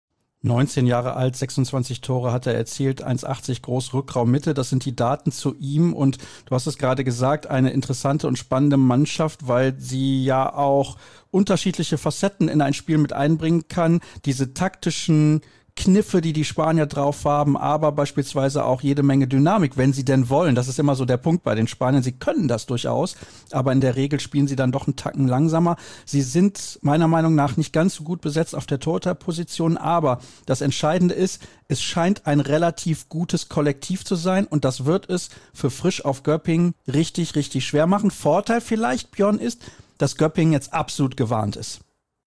19 Jahre alt, 26 Tore hat er erzielt, 1,80 groß, Rückraum Mitte, das sind die Daten zu ihm und du hast es gerade gesagt, eine interessante und spannende Mannschaft, weil sie ja auch unterschiedliche Facetten in ein Spiel mit einbringen kann, diese taktischen Kniffe, die Spanier drauf haben, aber beispielsweise auch jede Menge Dynamik, wenn sie denn wollen. Das ist immer so der Punkt bei den Spaniern. Sie können das durchaus, aber in der Regel spielen sie dann doch einen Tacken langsamer. Sie sind meiner Meinung nach nicht ganz so gut besetzt auf der Torhüterposition, aber das Entscheidende ist, es scheint ein relativ gutes Kollektiv zu sein und das wird es für Frisch auf Göppingen richtig, richtig schwer machen. Vorteil vielleicht, Björn, ist, dass Göppingen jetzt absolut gewarnt ist.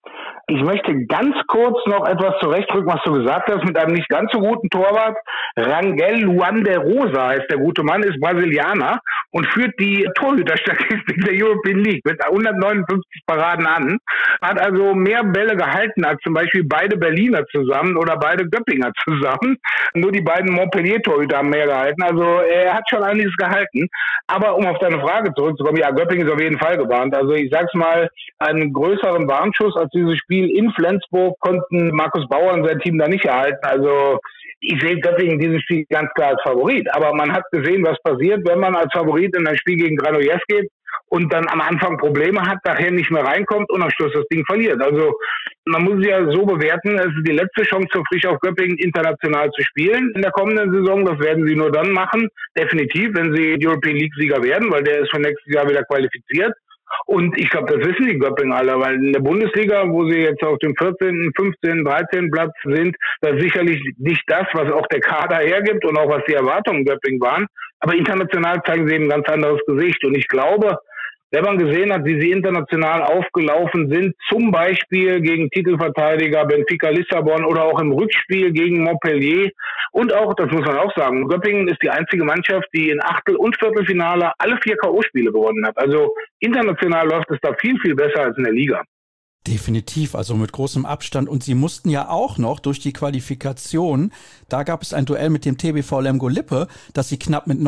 Ich möchte ganz kurz noch etwas zurechtrücken, was du gesagt hast, mit einem nicht ganz so guten Torwart. Rangel Luan de Rosa heißt der gute Mann, ist Brasilianer und führt die Torhüterstatistik der European League mit 159 Paraden an. Hat also mehr Bälle gehalten als zum Beispiel beide Berliner zusammen oder beide Göppinger zusammen. Nur die beiden Montpellier-Torhüter haben mehr gehalten. Also er hat schon einiges gehalten. Aber um auf deine Frage zurückzukommen, ja, Göppingen ist auf jeden Fall gewarnt. Also ich sag's mal, einen größeren Warnschuss als dieses Spiel in Flensburg konnten Markus Bauer und sein Team da nicht erhalten. Also ich sehe Göppingen dieses Spiel ganz klar als Favorit. Aber man hat gesehen, was passiert, wenn man als Favorit in ein Spiel gegen Granollers geht und dann am Anfang Probleme hat, nachher nicht mehr reinkommt und am Schluss das Ding verliert. Also man muss es ja so bewerten, es ist die letzte Chance für Frisch auf Göppingen international zu spielen in der kommenden Saison. Das werden sie nur dann machen, definitiv, wenn sie European League-Sieger werden, weil der ist für nächstes Jahr wieder qualifiziert. Und ich glaube, das wissen die Göppingen alle, weil in der Bundesliga, wo sie jetzt auf dem 14., 15., 13. Platz sind, das ist sicherlich nicht das, was auch der Kader hergibt und auch was die Erwartungen Göppingen waren. Aber international zeigen sie eben ein ganz anderes Gesicht. Und ich glaube, wenn man gesehen hat, wie sie international aufgelaufen sind, zum Beispiel gegen Titelverteidiger Benfica Lissabon oder auch im Rückspiel gegen Montpellier und auch, das muss man auch sagen, Göppingen ist die einzige Mannschaft, die in Achtel- und Viertelfinale alle 4 K.O.-Spiele gewonnen hat. Also international läuft es da viel, viel besser als in der Liga. Definitiv, also mit großem Abstand. Und sie mussten ja auch noch durch die Qualifikation, da gab es ein Duell mit dem TBV Lemgo-Lippe, das sie knapp mit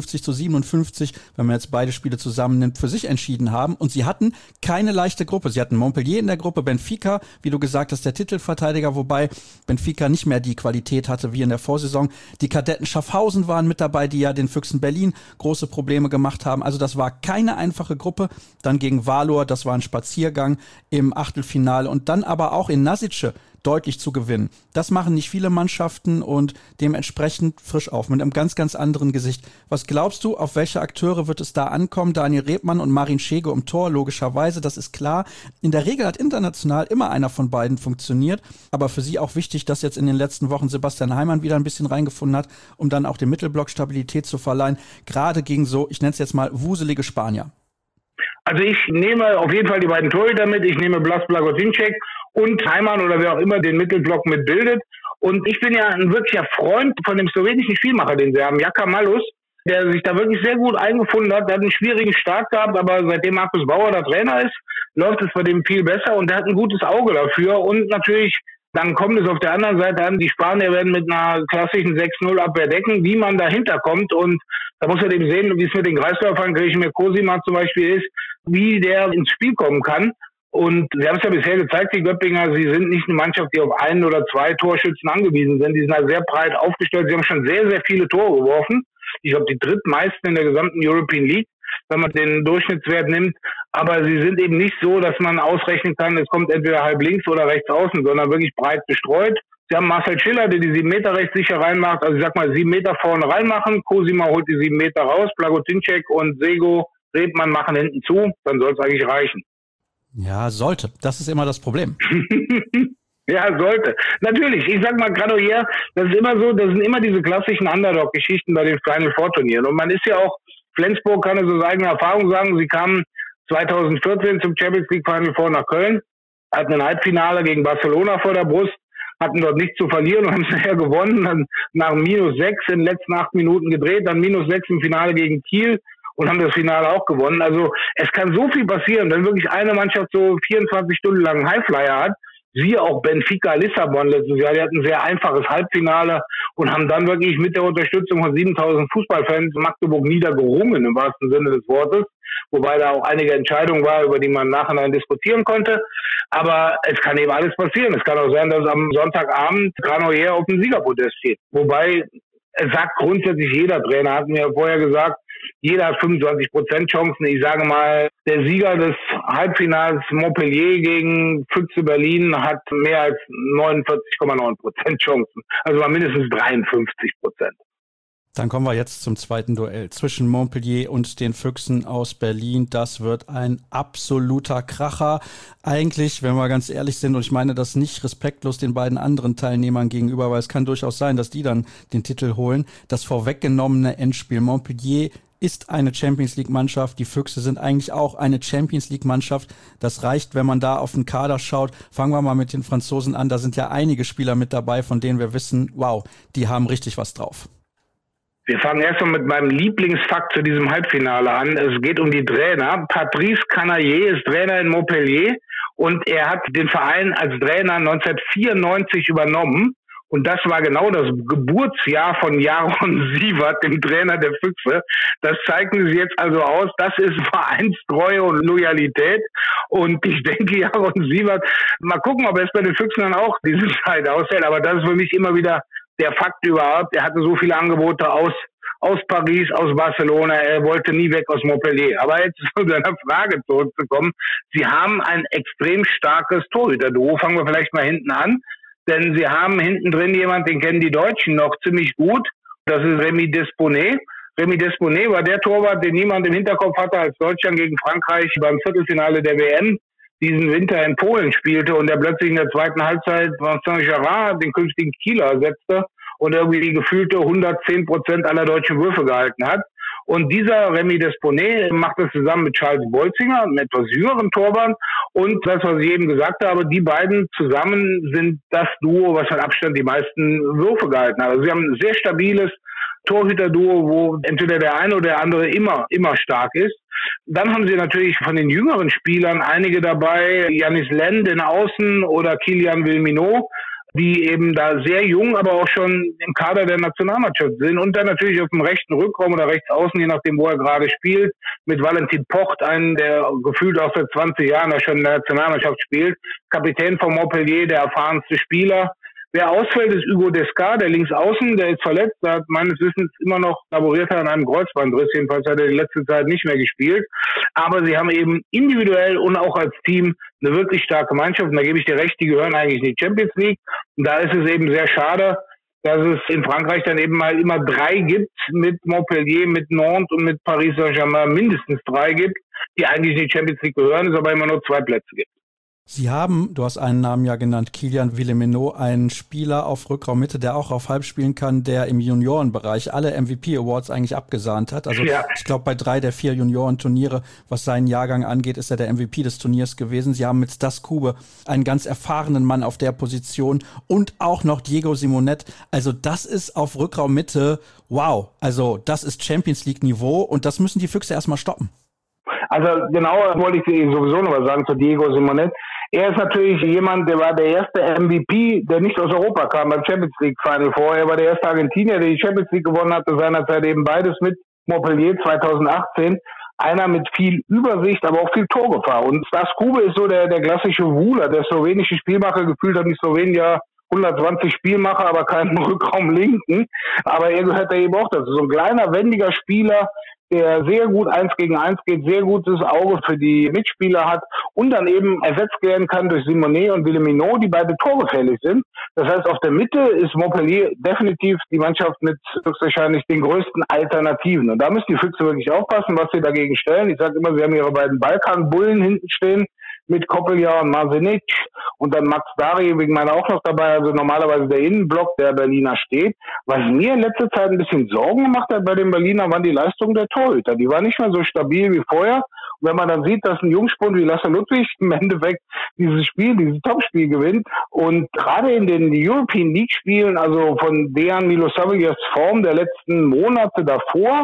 59-57, wenn man jetzt beide Spiele zusammennimmt, für sich entschieden haben. Und sie hatten keine leichte Gruppe. Sie hatten Montpellier in der Gruppe, Benfica, wie du gesagt hast, der Titelverteidiger, wobei Benfica nicht mehr die Qualität hatte wie in der Vorsaison. Die Kadetten Schaffhausen waren mit dabei, die ja den Füchsen Berlin große Probleme gemacht haben. Also das war keine einfache Gruppe. Dann gegen Valor, das war ein Spaziergang im Achtelfinale und dann aber auch in Nasice deutlich zu gewinnen. Das machen nicht viele Mannschaften und dementsprechend frisch auf, mit einem ganz, ganz anderen Gesicht. Was glaubst du, auf welche Akteure wird es da ankommen? Daniel Rebmann und Marin Schege im Tor, logischerweise, das ist klar. In der Regel hat international immer einer von beiden funktioniert, aber für sie auch wichtig, dass jetzt in den letzten Wochen Sebastian Heimann wieder ein bisschen reingefunden hat, um dann auch dem Mittelblock Stabilität zu verleihen, gerade gegen so, ich nenne es jetzt mal, wuselige Spanier. Also ich nehme auf jeden Fall die beiden Torhüter mit. Ich nehme Blas Blagotinček und Heimann oder wer auch immer den Mittelblock mitbildet. Und ich bin ja ein wirklicher Freund von dem slowenischen Spielmacher, den sie haben, Jaka Malus, der sich da wirklich sehr gut eingefunden hat. Der hat einen schwierigen Start gehabt, aber seitdem Markus Bauer der Trainer ist, läuft es bei dem viel besser und der hat ein gutes Auge dafür. Und natürlich, dann kommt es auf der anderen Seite an, die Spanier werden mit einer klassischen 6-0-Abwehr decken, wie man dahinter kommt. Und da muss man eben sehen, wie es mit den Kreisläufern, Griechen Cosima zum Beispiel ist, wie der ins Spiel kommen kann. Und sie haben es ja bisher gezeigt, die Göppinger, sie sind nicht eine Mannschaft, die auf 1 oder 2 Torschützen angewiesen sind. Die sind halt sehr breit aufgestellt. Sie haben schon sehr, sehr viele Tore geworfen. Ich glaube, die drittmeisten in der gesamten European League, wenn man den Durchschnittswert nimmt. Aber sie sind eben nicht so, dass man ausrechnen kann, es kommt entweder halb links oder rechts außen, sondern wirklich breit gestreut. Sie haben Marcel Schiller, der die 7 Meter rechts sicher reinmacht. Also ich sag mal, 7 Meter vorne reinmachen. Cosima holt die 7 Meter raus. Blagotinček und Sego, Rebmann machen hinten zu. Dann soll es eigentlich reichen. Ja, sollte. Das ist immer das Problem. Ja, sollte. Natürlich. Ich sag mal, Granollers, das ist immer so, das sind immer diese klassischen Underdog-Geschichten bei den Final Four Turnieren. Und man ist ja auch, Flensburg kann es aus eigener Erfahrung sagen, sie kamen 2014 zum Champions League Final Four nach Köln, hatten ein Halbfinale gegen Barcelona vor der Brust, hatten dort nichts zu verlieren und haben es nachher gewonnen, dann nach -6 in den letzten 8 Minuten gedreht, dann -6 im Finale gegen Kiel und haben das Finale auch gewonnen. Also es kann so viel passieren, wenn wirklich eine Mannschaft so 24 Stunden lang einen Highflyer hat, Siehe auch Benfica Lissabon letztes Jahr, die hatten ein sehr einfaches Halbfinale und haben dann wirklich mit der Unterstützung von 7.000 Fußballfans Magdeburg niedergerungen, im wahrsten Sinne des Wortes. Wobei da auch einige Entscheidungen war, über die man nachher diskutieren konnte. Aber es kann eben alles passieren. Es kann auch sein, dass am Sonntagabend Granollers auf dem Siegerpodest steht. Wobei, es sagt grundsätzlich jeder Trainer, hat mir ja vorher gesagt, jeder hat 25% Chancen. Ich sage mal, der Sieger des Halbfinals Montpellier gegen Füchse Berlin hat mehr als 49,9% Chancen. Also mal mindestens 53%. Dann kommen wir jetzt zum zweiten Duell zwischen Montpellier und den Füchsen aus Berlin. Das wird ein absoluter Kracher. Eigentlich, wenn wir ganz ehrlich sind, und ich meine das nicht respektlos den beiden anderen Teilnehmern gegenüber, weil es kann durchaus sein, dass die dann den Titel holen. Das vorweggenommene Endspiel. Montpellier ist eine Champions-League-Mannschaft. Die Füchse sind eigentlich auch eine Champions-League-Mannschaft. Das reicht, wenn man da auf den Kader schaut. Fangen wir mal mit den Franzosen an. Da sind ja einige Spieler mit dabei, von denen wir wissen, wow, die haben richtig was drauf. Wir fangen erstmal mit meinem Lieblingsfakt zu diesem Halbfinale an. Es geht um die Trainer. Patrice Canaillé ist Trainer in Montpellier und er hat den Verein als Trainer 1994 übernommen. Und das war genau das Geburtsjahr von Jaron Siewert, dem Trainer der Füchse. Das zeigen sie jetzt also aus. Das ist Vereinstreue und Loyalität. Und ich denke, Jaron Siewert, mal gucken, ob er es bei den Füchsen dann auch diese Zeit aushält. Aber das ist für mich immer wieder der Fakt überhaupt. Er hatte so viele Angebote aus Paris, aus Barcelona. Er wollte nie weg aus Montpellier. Aber jetzt zu deiner Frage zurückzukommen. Sie haben ein extrem starkes Torhüter-Duo. Fangen wir vielleicht mal hinten an. Denn sie haben hinten drin jemand, den kennen die Deutschen noch ziemlich gut. Das ist Rémi Desponey. Rémi Desponey war der Torwart, den niemand im Hinterkopf hatte, als Deutschland gegen Frankreich beim Viertelfinale der WM diesen Winter in Polen spielte und der plötzlich in der zweiten Halbzeit Vincent Gerard, den künftigen Kieler, setzte und irgendwie die gefühlte 110% aller deutschen Würfe gehalten hat. Und dieser Rémi Desponey macht das zusammen mit Charles Bolzinger, einem etwas jüngeren Torwart. Und das, was ich eben gesagt habe, die beiden zusammen sind das Duo, was mit Abstand die meisten Würfe gehalten hat. Also sie haben ein sehr stabiles Torhüter-Duo, wo entweder der eine oder der andere immer stark ist. Dann haben sie natürlich von den jüngeren Spielern einige dabei, Yanis Len, den Außen, oder Kylian Vilminot, die eben da sehr jung, aber auch schon im Kader der Nationalmannschaft sind. Und dann natürlich auf dem rechten Rückraum oder rechts außen, je nachdem, wo er gerade spielt, mit Valentin Pocht, einen, der gefühlt auch seit 20 Jahren da schon in der Nationalmannschaft spielt, Kapitän von Montpellier, der erfahrenste Spieler. Wer ausfällt, ist Hugo Descartes, der Linksaußen, der ist verletzt, der hat meines Wissens immer noch laboriert an einem Kreuzbandriss, jedenfalls hat er die letzte Zeit nicht mehr gespielt. Aber sie haben eben individuell und auch als Team eine wirklich starke Mannschaft. Und da gebe ich dir recht, die gehören eigentlich in die Champions League. Und da ist es eben sehr schade, dass es in Frankreich dann eben mal immer 3 gibt, mit Montpellier, mit Nantes und mit Paris Saint-Germain mindestens 3 gibt, die eigentlich in die Champions League gehören, es aber immer nur 2 Plätze gibt. Sie haben, du hast einen Namen ja genannt, Kylian Vilminot, einen Spieler auf Rückraummitte, der auch auf Halb spielen kann, der im Juniorenbereich alle MVP-Awards eigentlich abgesahnt hat. Also ja. Ich glaube, bei 3 der 4 Juniorenturniere, was seinen Jahrgang angeht, ist er der MVP des Turniers gewesen. Sie haben mit Stas Kube einen ganz erfahrenen Mann auf der Position und auch noch Diego Simonet. Also das ist auf Rückraummitte, wow, also das ist Champions-League-Niveau und das müssen die Füchse erstmal stoppen. Also genau wollte ich sowieso noch was sagen zu Diego Simonet. Er ist natürlich jemand, der war der erste MVP, der nicht aus Europa kam beim Champions League Final Four. Er war der erste Argentinier, der die Champions League gewonnen hatte, seinerzeit eben beides mit Montpellier 2018. Einer mit viel Übersicht, aber auch viel Torgefahr. Und Stas Kube ist so der klassische Wuhler, der slowenische Spielmacher. Gefühlt haben die Slowenier 120 Spielmacher, aber keinen Rückraum linken. Aber er gehört da eben auch dazu. So ein kleiner, wendiger Spieler, der sehr gut 1 gegen 1 geht, sehr gutes Auge für die Mitspieler hat und dann eben ersetzt werden kann durch Simonet und Vilminot, die beide torgefährlich sind. Das heißt, auf der Mitte ist Montpellier definitiv die Mannschaft mit höchstwahrscheinlich den größten Alternativen. Und da müssen die Füchse wirklich aufpassen, was sie dagegen stellen. Ich sage immer, sie haben ihre beiden Balkanbullen hinten stehen, mit Koppeljahr und Marsenic und dann Max Dari wegen meiner auch noch dabei, also normalerweise der Innenblock, der Berliner steht. Was mir in letzter Zeit ein bisschen Sorgen gemacht hat bei den Berliner, waren die Leistungen der Torhüter. Die waren nicht mehr so stabil wie vorher. Und wenn man dann sieht, dass ein Jungspund wie Lasse Ludwig im Endeffekt dieses Topspiel gewinnt und gerade in den European League Spielen, also von Dejan Milosavljevics Form der letzten Monate davor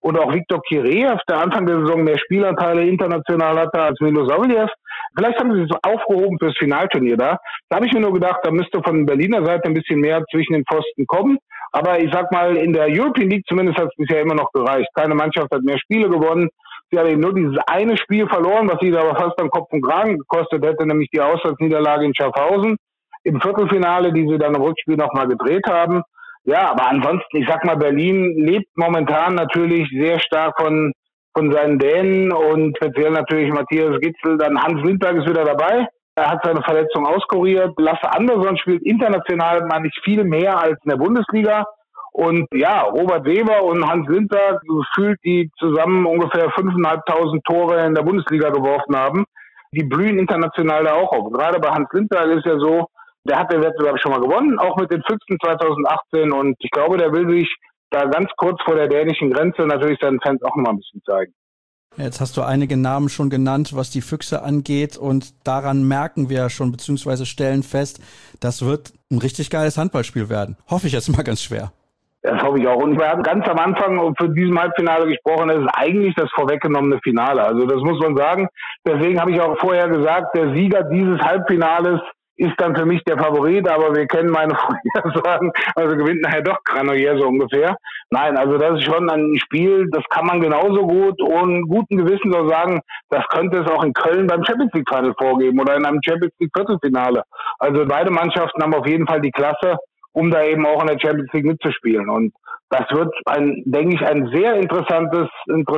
und auch Viktor Kireev, der Anfang der Saison mehr Spielanteile international hatte als Milosavljev. Vielleicht haben sie sich so aufgehoben fürs Finalturnier da. Da habe ich mir nur gedacht, da müsste von Berliner Seite ein bisschen mehr zwischen den Pfosten kommen. Aber ich sag mal, in der European League zumindest hat es bisher immer noch gereicht. Keine Mannschaft hat mehr Spiele gewonnen. Sie haben eben nur dieses eine Spiel verloren, was sie da aber fast am Kopf und Kragen gekostet hätte, nämlich die Auswärtsniederlage in Schaffhausen im Viertelfinale, die sie dann im Rückspiel nochmal gedreht haben. Ja, aber ansonsten, ich sag mal, Berlin lebt momentan natürlich sehr stark von seinen Dänen und speziell natürlich Matthias Gitzel. Dann Hans Lindberg ist wieder dabei. Er hat seine Verletzung auskuriert. Lasse Andersson spielt international mal nicht viel mehr als in der Bundesliga. Und ja, Robert Weber und Hans Lindberg gefühlt, die zusammen ungefähr 5.500 Tore in der Bundesliga geworfen haben. Die blühen international da auch auf. Gerade bei Hans Lindberg ist ja so, der hat den Wettbewerb schon mal gewonnen, auch mit den Füchsen 2018. Und ich glaube, der will sich da ganz kurz vor der dänischen Grenze natürlich seinen Fans auch mal ein bisschen zeigen. Jetzt hast du einige Namen schon genannt, was die Füchse angeht, und daran merken wir schon, beziehungsweise stellen fest, das wird ein richtig geiles Handballspiel werden. Hoffe ich jetzt mal ganz schwer. Das hoffe ich auch. Und wir hatten ganz am Anfang für diesem Halbfinale gesprochen, das ist eigentlich das vorweggenommene Finale. Also das muss man sagen. Deswegen habe ich auch vorher gesagt, der Sieger dieses Halbfinales ist dann für mich der Favorit, aber wir kennen meine Vorhersagen, also gewinnt nachher doch Granollers so ungefähr. Nein, also das ist schon ein Spiel, das kann man genauso gut ohne guten Gewissen so sagen, das könnte es auch in Köln beim Champions League Final vorgeben oder in einem Champions League Viertelfinale. Also beide Mannschaften haben auf jeden Fall die Klasse, um da eben auch in der Champions League mitzuspielen. Und das wird denke ich, ein sehr interessantes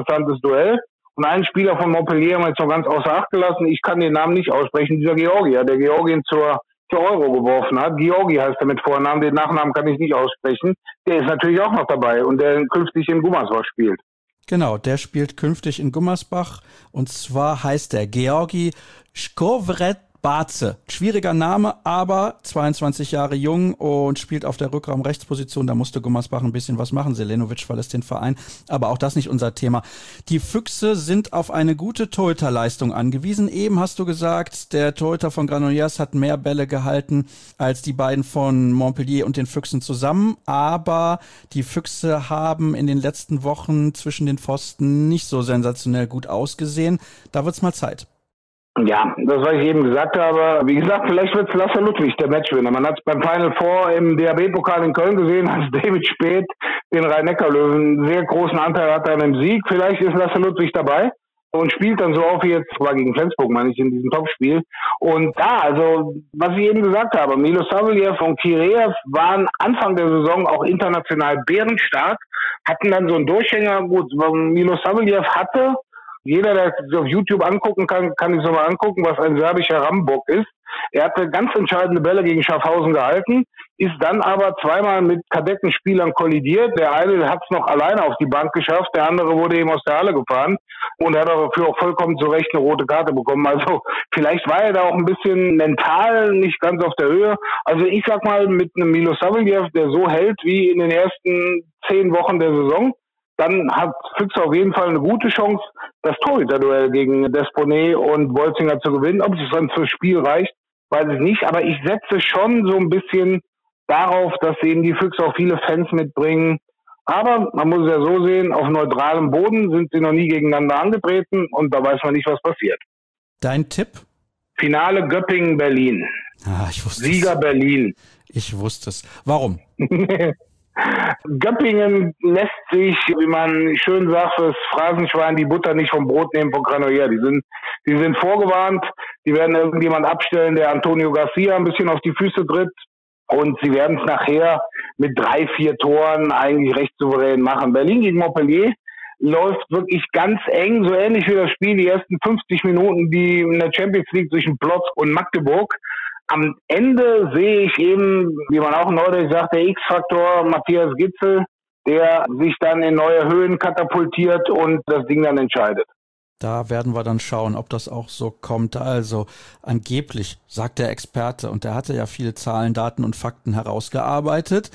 Duell. Und einen Spieler von Montpellier haben wir jetzt noch ganz außer Acht gelassen. Ich kann den Namen nicht aussprechen. Dieser Georgier, der Georgien zur Euro geworfen hat. Georgi heißt er mit Vornamen. Den Nachnamen kann ich nicht aussprechen. Der ist natürlich auch noch dabei und der künftig in Gummersbach spielt. Genau, der spielt künftig in Gummersbach. Und zwar heißt der Georgi Shkovret Barze. Schwieriger Name, aber 22 Jahre jung und spielt auf der Rückraum-Rechtsposition. Da musste Gummersbach ein bisschen was machen. Selenovic verlässt den Verein, aber auch das nicht unser Thema. Die Füchse sind auf eine gute Torhüterleistung angewiesen. Eben hast du gesagt, der Torhüter von Granollers hat mehr Bälle gehalten als die beiden von Montpellier und den Füchsen zusammen. Aber die Füchse haben in den letzten Wochen zwischen den Pfosten nicht so sensationell gut ausgesehen. Da wird's mal Zeit. Ja, das, was ich eben gesagt habe. Wie gesagt, vielleicht wird es Lasse Ludwig der Matchwinner. Man hat es beim Final Four im DHB-Pokal in Köln gesehen, als David Späth den Rhein-Neckar-Löwen einen sehr großen Anteil hatte an dem Sieg. Vielleicht ist Lasse Ludwig dabei und spielt dann so auf wie jetzt, war gegen Flensburg, meine ich, in diesem Topspiel. Und da, also, was ich eben gesagt habe, Milosavljev und Kireev waren Anfang der Saison auch international bärenstark, hatten dann so einen Durchhänger. Gut, Milosavljev hatte, jeder, der sich auf YouTube angucken kann sich so mal angucken, was ein serbischer Rambock ist. Er hatte ganz entscheidende Bälle gegen Schaffhausen gehalten, ist dann aber zweimal mit Kadettenspielern kollidiert. Der eine hat es noch alleine auf die Bank geschafft, der andere wurde eben aus der Halle gefahren und er hat dafür auch vollkommen zu Recht eine rote Karte bekommen. Also vielleicht war er da auch ein bisschen mental nicht ganz auf der Höhe. Also ich sag mal, mit einem Milosavljev, der so hält wie in den ersten 10 Wochen der Saison, dann hat Füchse auf jeden Fall eine gute Chance, das Torhüter-Duell gegen Desponet und Bolzinger zu gewinnen. Ob es dann fürs Spiel reicht, weiß ich nicht. Aber ich setze schon so ein bisschen darauf, dass eben die Füchse auch viele Fans mitbringen. Aber man muss es ja so sehen, auf neutralem Boden sind sie noch nie gegeneinander angetreten und da weiß man nicht, was passiert. Dein Tipp? Finale Göppingen-Berlin. Ich wusste Sieger es. Berlin. Ich wusste es. Warum? Göppingen lässt sich, wie man schön sagt, fürs Phrasenschwein die Butter nicht vom Brot nehmen von Granollers. Die sind vorgewarnt, die werden irgendjemand abstellen, der Antonio Garcia ein bisschen auf die Füße tritt und sie werden es nachher mit 3-4 Toren eigentlich recht souverän machen. Berlin gegen Montpellier läuft wirklich ganz eng, so ähnlich wie das Spiel, die ersten 50 Minuten, die in der Champions League zwischen Plotz und Magdeburg. Am Ende sehe ich eben, wie man auch neulich sagt, der X-Faktor Matthias Gitzel, der sich dann in neue Höhen katapultiert und das Ding dann entscheidet. Da werden wir dann schauen, ob das auch so kommt. Also angeblich, sagt der Experte, und der hatte ja viele Zahlen, Daten und Fakten herausgearbeitet,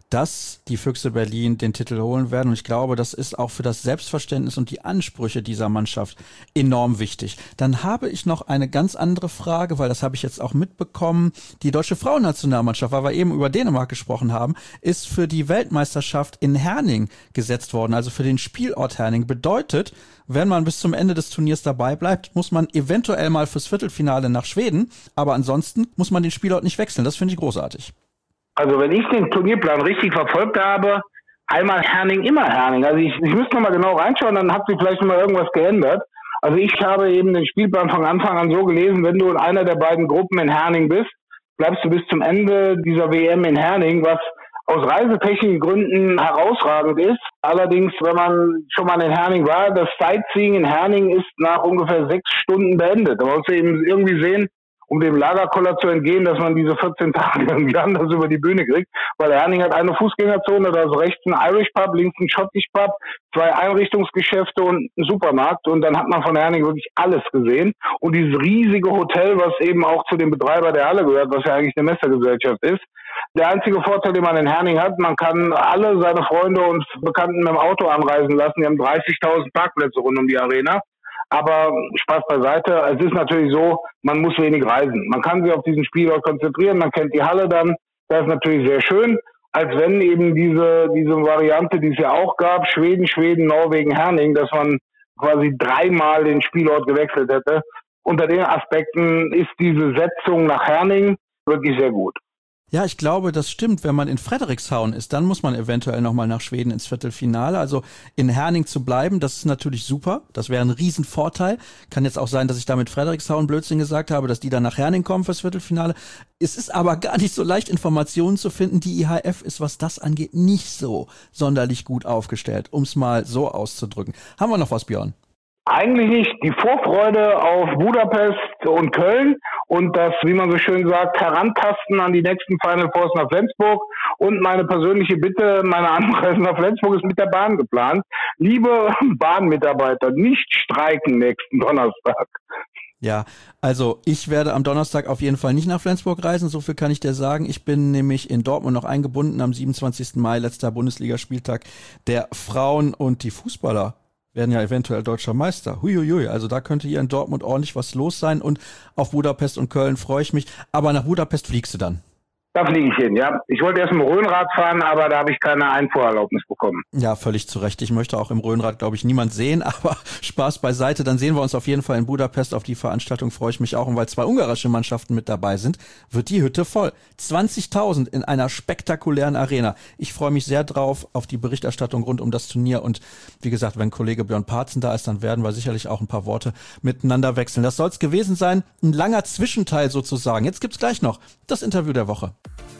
dass die Füchse Berlin den Titel holen werden. Und ich glaube, das ist auch für das Selbstverständnis und die Ansprüche dieser Mannschaft enorm wichtig. Dann habe ich noch eine ganz andere Frage, weil das habe ich jetzt auch mitbekommen. Die deutsche Frauennationalmannschaft, weil wir eben über Dänemark gesprochen haben, ist für die Weltmeisterschaft in Herning gesetzt worden, also für den Spielort Herning. Bedeutet, wenn man bis zum Ende des Turniers dabei bleibt, muss man eventuell mal fürs Viertelfinale nach Schweden, aber ansonsten muss man den Spielort nicht wechseln. Das finde ich großartig. Also wenn ich den Turnierplan richtig verfolgt habe, einmal Herning, immer Herning. Also ich müsste noch mal genau reinschauen, dann hat sich vielleicht noch mal irgendwas geändert. Also ich habe eben den Spielplan von Anfang an so gelesen, wenn du in einer der beiden Gruppen in Herning bist, bleibst du bis zum Ende dieser WM in Herning, was aus reisetechnischen Gründen herausragend ist. Allerdings, wenn man schon mal in Herning war, das Sightseeing in Herning ist nach ungefähr 6 Stunden beendet. Da muss man eben irgendwie sehen, um dem Lagerkoller zu entgehen, dass man diese 14 Tage irgendwie anders über die Bühne kriegt. Weil Herning hat eine Fußgängerzone, da ist rechts ein Irish Pub, links ein Scottish Pub, 2 Einrichtungsgeschäfte und ein Supermarkt. Und dann hat man von Herning wirklich alles gesehen. Und dieses riesige Hotel, was eben auch zu dem Betreiber der Halle gehört, was ja eigentlich eine Messergesellschaft ist. Der einzige Vorteil, den man in Herning hat, man kann alle seine Freunde und Bekannten mit dem Auto anreisen lassen. Die haben 30.000 Parkplätze rund um die Arena. Aber Spaß beiseite, es ist natürlich so, man muss wenig reisen. Man kann sich auf diesen Spielort konzentrieren, man kennt die Halle dann, das ist natürlich sehr schön, als wenn eben diese Variante, die es ja auch gab, Schweden, Norwegen, Herning, dass man quasi 3-mal den Spielort gewechselt hätte. Unter den Aspekten ist diese Setzung nach Herning wirklich sehr gut. Ja, ich glaube, das stimmt. Wenn man in Frederikshavn ist, dann muss man eventuell nochmal nach Schweden ins Viertelfinale. Also in Herning zu bleiben, das ist natürlich super. Das wäre ein Riesenvorteil. Kann jetzt auch sein, dass ich da mit Frederikshavn Blödsinn gesagt habe, dass die dann nach Herning kommen fürs Viertelfinale. Es ist aber gar nicht so leicht, Informationen zu finden. Die IHF ist, was das angeht, nicht so sonderlich gut aufgestellt, um es mal so auszudrücken. Haben wir noch was, Björn? Eigentlich nicht. Die Vorfreude auf Budapest und Köln und das, wie man so schön sagt, Herantasten an die nächsten Final Fours nach Flensburg. Und meine persönliche Bitte, meine Anreise nach Flensburg ist mit der Bahn geplant. Liebe Bahnmitarbeiter, nicht streiken nächsten Donnerstag. Ja, also ich werde am Donnerstag auf jeden Fall nicht nach Flensburg reisen, so viel kann ich dir sagen. Ich bin nämlich in Dortmund noch eingebunden am 27. Mai, letzter Bundesligaspieltag der Frauen, und die Fußballer werden ja eventuell deutscher Meister. Huiuiui, also da könnte hier in Dortmund ordentlich was los sein, und auf Budapest und Köln freue ich mich. Aber nach Budapest fliegst du dann? Da fliege ich hin, ja. Ich wollte erst im Rhönrad fahren, aber da habe ich keine Einfuhrerlaubnis bekommen. Ja, völlig zu Recht. Ich möchte auch im Rhönrad, glaube ich, niemand sehen, aber Spaß beiseite. Dann sehen wir uns auf jeden Fall in Budapest. Auf die Veranstaltung freue ich mich auch. Und weil 2 ungarische Mannschaften mit dabei sind, wird die Hütte voll. 20.000 in einer spektakulären Arena. Ich freue mich sehr drauf, auf die Berichterstattung rund um das Turnier. Und wie gesagt, wenn Kollege Björn Parzen da ist, dann werden wir sicherlich auch ein paar Worte miteinander wechseln. Das soll es gewesen sein. Ein langer Zwischenteil sozusagen. Jetzt gibt's gleich noch das Interview der Woche.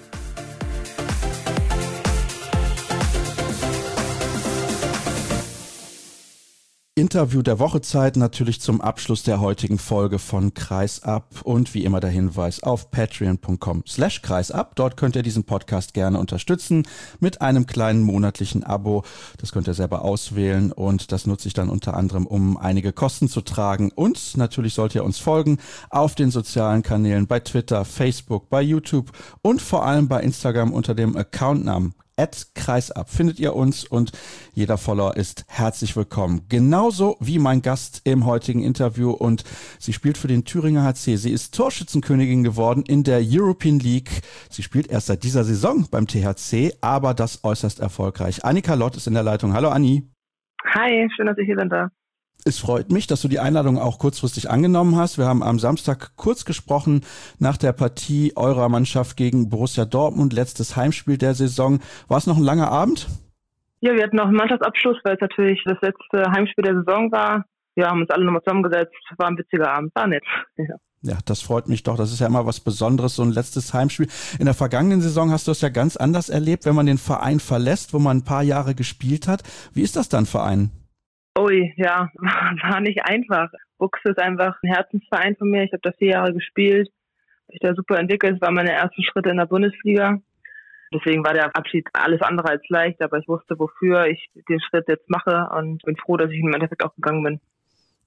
Interview der Wochezeit natürlich zum Abschluss der heutigen Folge von Kreisab, und wie immer der Hinweis auf patreon.com/kreisab. Dort könnt ihr diesen Podcast gerne unterstützen mit einem kleinen monatlichen Abo. Das könnt ihr selber auswählen, und das nutze ich dann unter anderem, um einige Kosten zu tragen. Und natürlich sollt ihr uns folgen auf den sozialen Kanälen, bei Twitter, Facebook, bei YouTube und vor allem bei Instagram unter dem Accountnamen @kreisab findet ihr uns, und jeder Follower ist herzlich willkommen. Genauso wie mein Gast im heutigen Interview, und sie spielt für den Thüringer HC. Sie ist Torschützenkönigin geworden in der European League. Sie spielt erst seit dieser Saison beim THC, aber das äußerst erfolgreich. Annika Lott ist in der Leitung. Hallo Anni. Hi, schön, dass ich hier bin da. Es freut mich, dass du die Einladung auch kurzfristig angenommen hast. Wir haben am Samstag kurz gesprochen nach der Partie eurer Mannschaft gegen Borussia Dortmund, letztes Heimspiel der Saison. War es noch ein langer Abend? Ja, wir hatten noch einen Mannschaftsabschluss, weil es natürlich das letzte Heimspiel der Saison war. Wir haben uns alle nochmal zusammengesetzt. War ein witziger Abend, war nett. Ja. Ja, das freut mich doch. Das ist ja immer was Besonderes, so ein letztes Heimspiel. In der vergangenen Saison hast du es ja ganz anders erlebt, wenn man den Verein verlässt, wo man ein paar Jahre gespielt hat. Wie ist das dann für einen? Ui, ja, war nicht einfach. Buchse ist einfach ein Herzensverein von mir. Ich habe da 4 Jahre gespielt, habe mich da super entwickelt. Es waren meine ersten Schritte in der Bundesliga. Deswegen war der Abschied alles andere als leicht, aber ich wusste, wofür ich den Schritt jetzt mache, und bin froh, dass ich im Endeffekt auch gegangen bin.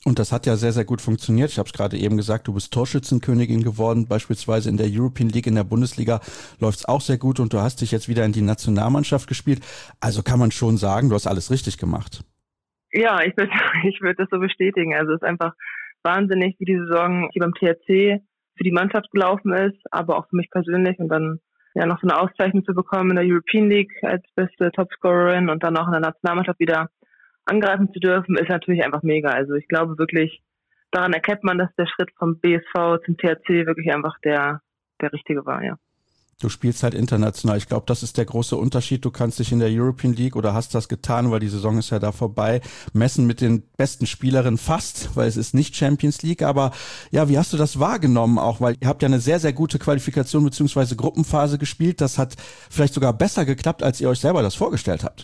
Und das hat ja sehr, sehr gut funktioniert. Ich habe es gerade eben gesagt, du bist Torschützenkönigin geworden, beispielsweise in der European League, in der Bundesliga läuft es auch sehr gut und du hast dich jetzt wieder in die Nationalmannschaft gespielt. Also kann man schon sagen, du hast alles richtig gemacht. Ja, ich würd das so bestätigen. Also es ist einfach wahnsinnig, wie die Saison hier beim THC für die Mannschaft gelaufen ist, aber auch für mich persönlich und dann ja noch so eine Auszeichnung zu bekommen in der European League als beste Topscorerin und dann auch in der Nationalmannschaft wieder angreifen zu dürfen, ist natürlich einfach mega. Also ich glaube wirklich, daran erkennt man, dass der Schritt vom BSV zum THC wirklich einfach der richtige war, ja. Du spielst halt international. Ich glaube, das ist der große Unterschied. Du kannst dich in der European League oder hast das getan, weil die Saison ist ja da vorbei, messen mit den besten Spielerinnen fast, weil es ist nicht Champions League. Aber ja, wie hast du das wahrgenommen auch? Weil ihr habt ja eine sehr, sehr gute Qualifikation bzw. Gruppenphase gespielt. Das hat vielleicht sogar besser geklappt, als ihr euch selber das vorgestellt habt.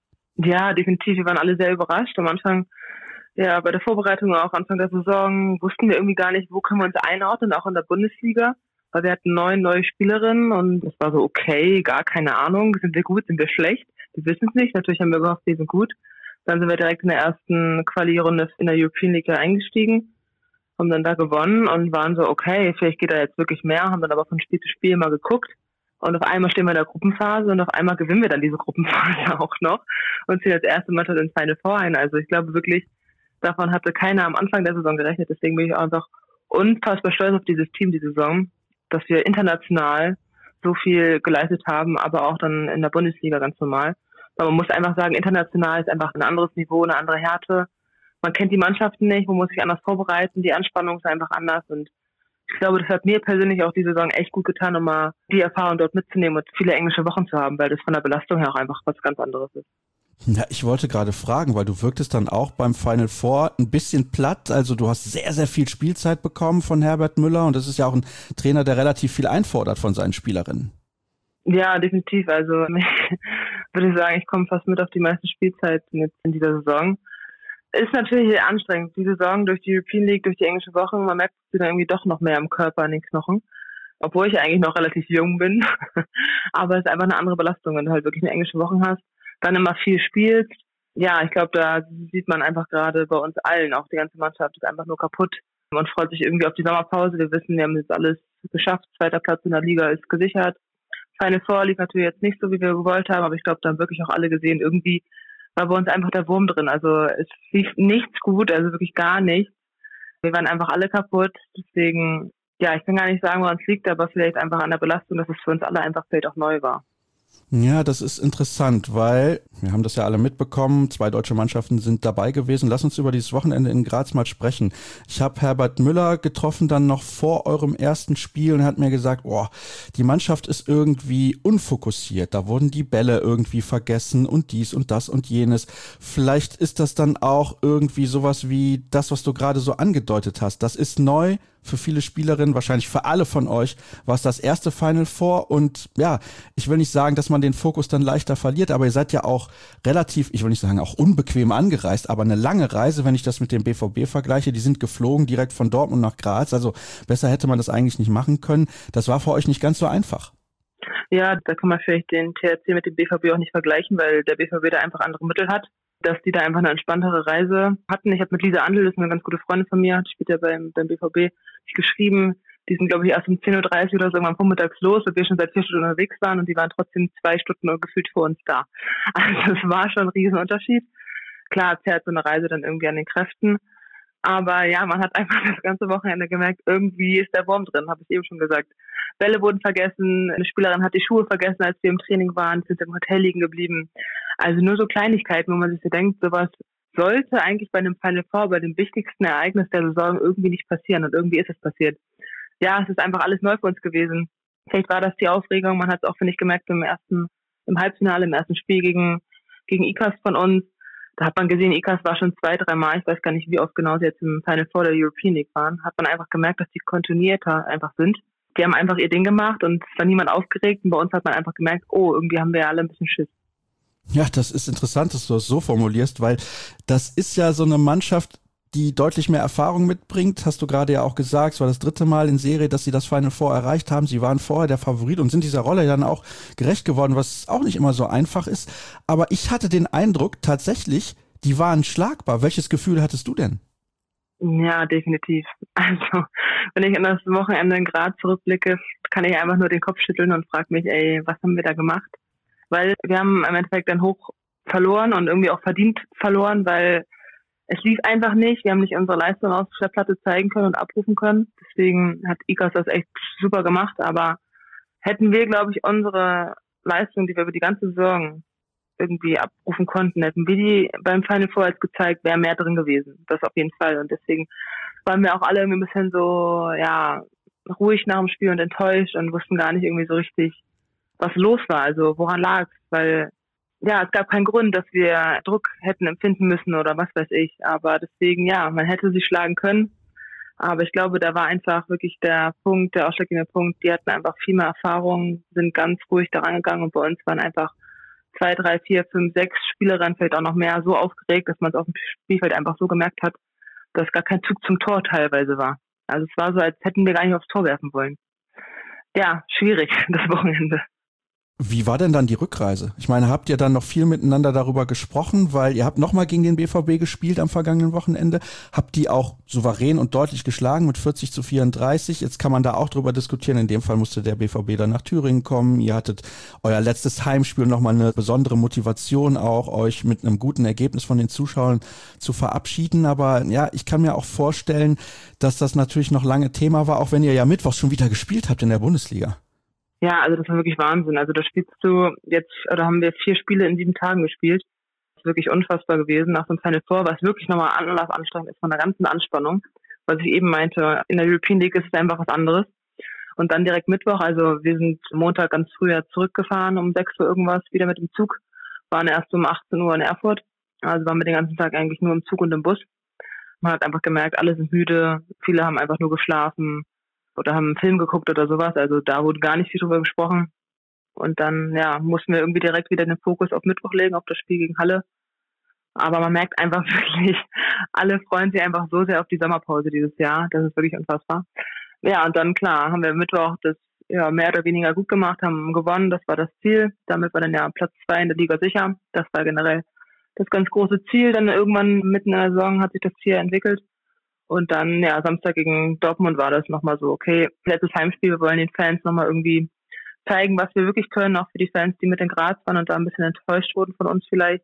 Ja, definitiv. Wir waren alle sehr überrascht. Am Anfang, ja, bei der Vorbereitung auch Anfang der Saison wussten wir irgendwie gar nicht, wo können wir uns einordnen, auch in der Bundesliga. Weil wir hatten 9 neue Spielerinnen und es war so, okay, gar keine Ahnung, sind wir gut, sind wir schlecht? Wir wissen es nicht. Natürlich haben wir gehofft, wir sind gut. Dann sind wir direkt in der ersten Quali-Runde in der European League eingestiegen, haben dann da gewonnen und waren so, okay, vielleicht geht da jetzt wirklich mehr, haben dann aber von Spiel zu Spiel mal geguckt. Und auf einmal stehen wir in der Gruppenphase und auf einmal gewinnen wir dann diese Gruppenphase auch noch und ziehen als erste Mannschaft ins Final Four ein. Also ich glaube wirklich, davon hatte keiner am Anfang der Saison gerechnet. Deswegen bin ich auch einfach unfassbar stolz auf dieses Team, die Saison, dass wir international so viel geleistet haben, aber auch dann in der Bundesliga ganz normal. Aber man muss einfach sagen, international ist einfach ein anderes Niveau, eine andere Härte. Man kennt die Mannschaften nicht, man muss sich anders vorbereiten, die Anspannung ist einfach anders und ich glaube, das hat mir persönlich auch die Saison echt gut getan, um mal die Erfahrung dort mitzunehmen und viele englische Wochen zu haben, weil das von der Belastung her auch einfach was ganz anderes ist. Ja, ich wollte gerade fragen, weil du wirktest dann auch beim Final Four ein bisschen platt. Also du hast sehr, sehr viel Spielzeit bekommen von Herbert Müller und das ist ja auch ein Trainer, der relativ viel einfordert von seinen Spielerinnen. Ja, definitiv. Also ich würde sagen, ich komme fast mit auf die meiste Spielzeit jetzt in dieser Saison. Ist natürlich sehr anstrengend. Die Saison durch die European League, durch die englische Wochen, man merkt sie dann irgendwie doch noch mehr im Körper, an den Knochen. Obwohl ich eigentlich noch relativ jung bin. Aber es ist einfach eine andere Belastung, wenn du halt wirklich eine englische Woche hast, dann immer viel spielst. Ja, ich glaube, da sieht man einfach gerade bei uns allen, auch die ganze Mannschaft ist einfach nur kaputt und freut sich irgendwie auf die Sommerpause. Wir wissen, wir haben jetzt alles geschafft. 2. Platz in der Liga ist gesichert. Final Four lief natürlich jetzt nicht so, wie wir gewollt haben, aber ich glaube, da haben wirklich auch alle gesehen, irgendwie war bei uns einfach der Wurm drin. Also es lief nichts gut, also wirklich gar nichts. Wir waren einfach alle kaputt. Deswegen, ja, ich kann gar nicht sagen, woran es liegt, aber vielleicht einfach an der Belastung, dass es für uns alle einfach vielleicht auch neu war. Ja, das ist interessant, weil wir haben das ja alle mitbekommen, 2 deutsche Mannschaften sind dabei gewesen. Lass uns über dieses Wochenende in Graz mal sprechen. Ich habe Herbert Müller getroffen dann noch vor eurem ersten Spiel und er hat mir gesagt, die Mannschaft ist irgendwie unfokussiert. Da wurden die Bälle irgendwie vergessen und dies und das und jenes. Vielleicht ist das dann auch irgendwie sowas wie das, was du gerade so angedeutet hast. Das ist neu. Für viele Spielerinnen, wahrscheinlich für alle von euch, war es das erste Final Four und ja, ich will nicht sagen, dass man den Fokus dann leichter verliert, aber ihr seid ja auch relativ, ich will nicht sagen auch unbequem angereist, aber eine lange Reise, wenn ich das mit dem BVB vergleiche, die sind geflogen direkt von Dortmund nach Graz, also besser hätte man das eigentlich nicht machen können. Das war für euch nicht ganz so einfach. Ja, da kann man vielleicht den THC mit dem BVB auch nicht vergleichen, weil der BVB da einfach andere Mittel hat, dass die da einfach eine entspanntere Reise hatten. Ich habe mit Lisa Andl, das ist eine ganz gute Freundin von mir, die spielt ja beim BVB, geschrieben, die sind, glaube ich, erst um 10.30 Uhr oder so irgendwann vormittags los, weil wir schon seit 4 Stunden unterwegs waren und die waren trotzdem 2 Stunden gefühlt vor uns da. Also es war schon ein Riesenunterschied. Klar, zerrt so eine Reise dann irgendwie an den Kräften, aber ja, man hat einfach das ganze Wochenende gemerkt, irgendwie ist der Wurm drin, habe ich eben schon gesagt. Bälle wurden vergessen, eine Spielerin hat die Schuhe vergessen, als wir im Training waren, sind im Hotel liegen geblieben. Also nur so Kleinigkeiten, wo man sich so denkt, sowas sollte eigentlich bei einem Final Four, bei dem wichtigsten Ereignis der Saison irgendwie nicht passieren und irgendwie ist es passiert. Ja, es ist einfach alles neu für uns gewesen. Vielleicht war das die Aufregung, man hat es auch, finde ich, gemerkt im Halbfinale, im ersten Spiel gegen ICAS von uns. Da hat man gesehen, ICAS war schon 2-3 Mal, ich weiß gar nicht, wie oft genau sie jetzt im Final Four der European League waren, hat man einfach gemerkt, dass die kontinuierter einfach sind. Die haben einfach ihr Ding gemacht und es war niemand aufgeregt und bei uns hat man einfach gemerkt, irgendwie haben wir alle ein bisschen Schiss. Ja, das ist interessant, dass du das so formulierst, weil das ist ja so eine Mannschaft, die deutlich mehr Erfahrung mitbringt, hast du gerade ja auch gesagt, es war das 3. Mal in Serie, dass sie das Final Four erreicht haben. Sie waren vorher der Favorit und sind dieser Rolle dann auch gerecht geworden, was auch nicht immer so einfach ist. Aber ich hatte den Eindruck, tatsächlich, die waren schlagbar. Welches Gefühl hattest du denn? Ja, definitiv. Also, wenn ich an das Wochenende in Graz zurückblicke, kann ich einfach nur den Kopf schütteln und frage mich, was haben wir da gemacht? Weil wir haben im Endeffekt dann hoch verloren und irgendwie auch verdient verloren, weil es lief einfach nicht. Wir haben nicht unsere Leistung auf der Platte zeigen können und abrufen können. Deswegen hat IKAS das echt super gemacht. Aber hätten wir, glaube ich, unsere Leistung, die wir über die ganze Saison irgendwie abrufen konnten, hätten wir die beim Final Four jetzt gezeigt, wäre mehr drin gewesen. Das auf jeden Fall. Und deswegen waren wir auch alle irgendwie ein bisschen so, ruhig nach dem Spiel und enttäuscht und wussten gar nicht irgendwie so richtig, was los war. Also woran lag es? Weil, es gab keinen Grund, dass wir Druck hätten empfinden müssen oder was weiß ich. Aber deswegen, man hätte sie schlagen können. Aber ich glaube, da war einfach wirklich der ausschlaggebende Punkt. Die hatten einfach viel mehr Erfahrung, sind ganz ruhig daran gegangen und bei uns waren einfach 2, 3, 4, 5, 6 Spielerinnen, vielleicht auch noch mehr, so aufgeregt, dass man es auf dem Spielfeld einfach so gemerkt hat, dass gar kein Zug zum Tor teilweise war. Also es war so, als hätten wir gar nicht aufs Tor werfen wollen. Ja, schwierig, das Wochenende. Wie war denn dann die Rückreise? Ich meine, habt ihr dann noch viel miteinander darüber gesprochen, weil ihr habt nochmal gegen den BVB gespielt am vergangenen Wochenende, habt die auch souverän und deutlich geschlagen mit 40-34. Jetzt kann man da auch drüber diskutieren. In dem Fall musste der BVB dann nach Thüringen kommen. Ihr hattet euer letztes Heimspiel, nochmal eine besondere Motivation auch, euch mit einem guten Ergebnis von den Zuschauern zu verabschieden. Aber ich kann mir auch vorstellen, dass das natürlich noch lange Thema war, auch wenn ihr ja mittwochs schon wieder gespielt habt in der Bundesliga. Ja, also das war wirklich Wahnsinn. Also da spielst du jetzt, oder haben wir 4 Spiele in 7 Tagen gespielt. Das ist wirklich unfassbar gewesen. Nach so einem Final Four, was wirklich nochmal anstrengend ist von der ganzen Anspannung. Was ich eben meinte, in der European League ist es einfach was anderes. Und dann direkt Mittwoch, also wir sind Montag ganz früh zurückgefahren, um 6 Uhr irgendwas, wieder mit dem Zug. Waren erst um 18 Uhr in Erfurt. Also waren wir den ganzen Tag eigentlich nur im Zug und im Bus. Man hat einfach gemerkt, alle sind müde. Viele haben einfach nur geschlafen oder haben einen Film geguckt oder sowas. Also da wurde gar nicht viel drüber gesprochen. Und dann, mussten wir irgendwie direkt wieder den Fokus auf Mittwoch legen, auf das Spiel gegen Halle. Aber man merkt einfach wirklich, alle freuen sich einfach so sehr auf die Sommerpause dieses Jahr. Das ist wirklich unfassbar. Ja, und dann, klar, haben wir Mittwoch das mehr oder weniger gut gemacht, haben gewonnen. Das war das Ziel. Damit war dann Platz 2 in der Liga sicher. Das war generell das ganz große Ziel. Dann irgendwann mitten in der Saison hat sich das Ziel entwickelt. Und dann, Samstag gegen Dortmund war das nochmal so, okay, letztes Heimspiel, wir wollen den Fans nochmal irgendwie zeigen, was wir wirklich können, auch für die Fans, die mit in Graz waren und da ein bisschen enttäuscht wurden von uns vielleicht.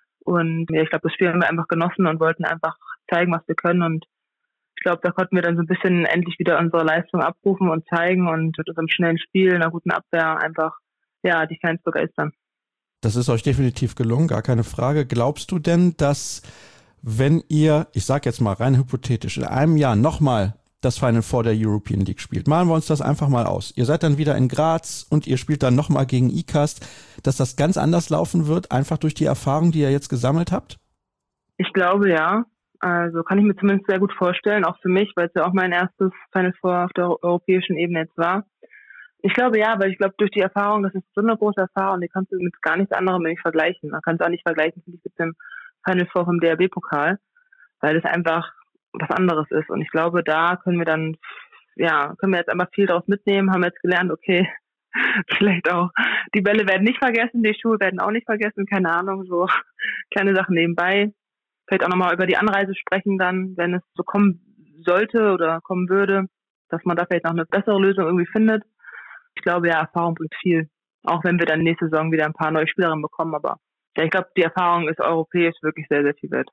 Und ich glaube, das Spiel haben wir einfach genossen und wollten einfach zeigen, was wir können. Und ich glaube, da konnten wir dann so ein bisschen endlich wieder unsere Leistung abrufen und zeigen und mit unserem schnellen Spiel, einer guten Abwehr einfach, die Fans begeistern. Das ist euch definitiv gelungen, gar keine Frage. Glaubst du denn, dass wenn ihr, ich sag jetzt mal rein hypothetisch, in einem Jahr nochmal das Final Four der European League spielt, malen wir uns das einfach mal aus. Ihr seid dann wieder in Graz und ihr spielt dann nochmal gegen IKAS, dass das ganz anders laufen wird, einfach durch die Erfahrung, die ihr jetzt gesammelt habt? Ich glaube, ja. Also kann ich mir zumindest sehr gut vorstellen, auch für mich, weil es ja auch mein erstes Final Four auf der europäischen Ebene jetzt war. Ich glaube, weil ich glaube, durch die Erfahrung, das ist so eine große Erfahrung, die kannst du mit gar nichts anderem nicht vergleichen. Man kann es auch nicht vergleichen, finde ich, mit dem Final Four vom DRB-Pokal, weil das einfach was anderes ist. Und ich glaube, da können wir dann, können wir jetzt einfach viel daraus mitnehmen, haben jetzt gelernt, okay, vielleicht auch, die Bälle werden nicht vergessen, die Schuhe werden auch nicht vergessen, keine Ahnung, so kleine Sachen nebenbei. Vielleicht auch nochmal über die Anreise sprechen dann, wenn es so kommen sollte oder kommen würde, dass man da vielleicht noch eine bessere Lösung irgendwie findet. Ich glaube, Erfahrung bringt viel. Auch wenn wir dann nächste Saison wieder ein paar neue Spielerinnen bekommen, aber ich glaube, die Erfahrung ist europäisch wirklich sehr, sehr viel wert.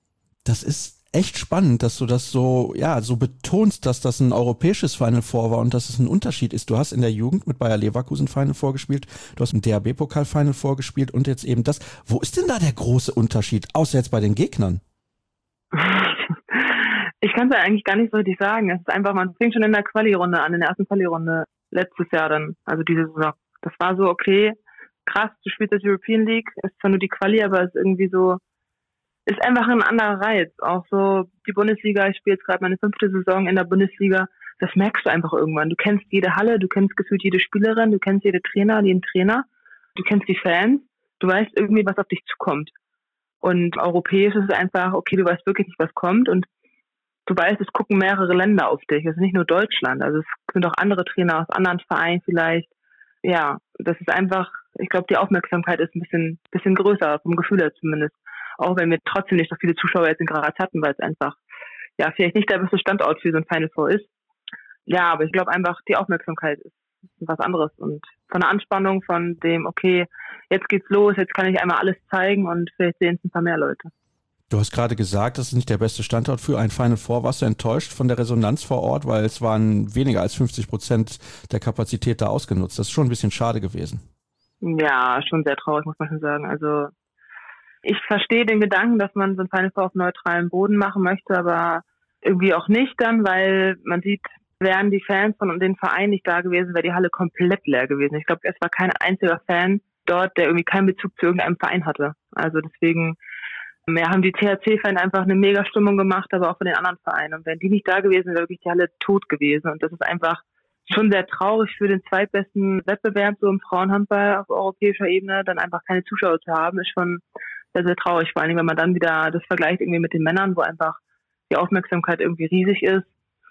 Das ist echt spannend, dass du das so betonst, dass das ein europäisches Final Four war und dass es ein Unterschied ist. Du hast in der Jugend mit Bayer Leverkusen Final Four gespielt, du hast im DRB-Pokal Final Four gespielt und jetzt eben das. Wo ist denn da der große Unterschied, außer jetzt bei den Gegnern? Ich kann es ja eigentlich gar nicht so richtig sagen. Es ist einfach, man fängt schon in der Quali-Runde an, in der ersten Quali-Runde letztes Jahr dann, also diese Saison. Das war so, okay, krass, du spielst das European League, ist zwar nur die Quali, aber es ist irgendwie so, ist einfach ein anderer Reiz. Auch so die Bundesliga, ich spiele jetzt gerade meine 5. Saison in der Bundesliga, das merkst du einfach irgendwann. Du kennst jede Halle, du kennst gefühlt jede Spielerin, du kennst jeden Trainer, du kennst die Fans, du weißt irgendwie, was auf dich zukommt. Und europäisch ist es einfach, okay, du weißt wirklich nicht, was kommt und du weißt, es gucken mehrere Länder auf dich. Es ist nicht nur Deutschland, also es sind auch andere Trainer aus anderen Vereinen vielleicht. Ja, das ist einfach, ich glaube, die Aufmerksamkeit ist ein bisschen größer, vom Gefühl her zumindest. Auch wenn wir trotzdem nicht so viele Zuschauer jetzt in Graz hatten, weil es einfach, ja, vielleicht nicht der beste Standort für so ein Final Four ist. Ja, aber ich glaube einfach, die Aufmerksamkeit ist was anderes und von der Anspannung, von dem, okay, jetzt geht's los, jetzt kann ich einmal alles zeigen und vielleicht sehen es ein paar mehr Leute. Du hast gerade gesagt, das ist nicht der beste Standort für ein Final Four. Warst du enttäuscht von der Resonanz vor Ort, weil es waren weniger als 50% der Kapazität da ausgenutzt. Das ist schon ein bisschen schade gewesen. Ja, schon sehr traurig, muss man schon sagen. Also ich verstehe den Gedanken, dass man so ein Final Four auf neutralem Boden machen möchte, aber irgendwie auch nicht dann, weil man sieht, wären die Fans von den Vereinen nicht da gewesen, wäre die Halle komplett leer gewesen. Ich glaube, es war kein einziger Fan dort, der irgendwie keinen Bezug zu irgendeinem Verein hatte. Also deswegen haben die THC-Fans einfach eine mega Stimmung gemacht, aber auch von den anderen Vereinen. Und wenn die nicht da gewesen, wäre wirklich die Halle tot gewesen. Und das ist einfach schon sehr traurig für den zweitbesten Wettbewerb, so im Frauenhandball auf europäischer Ebene, dann einfach keine Zuschauer zu haben, ist schon sehr, sehr traurig. Vor allem, wenn man dann wieder das vergleicht irgendwie mit den Männern, wo einfach die Aufmerksamkeit irgendwie riesig ist.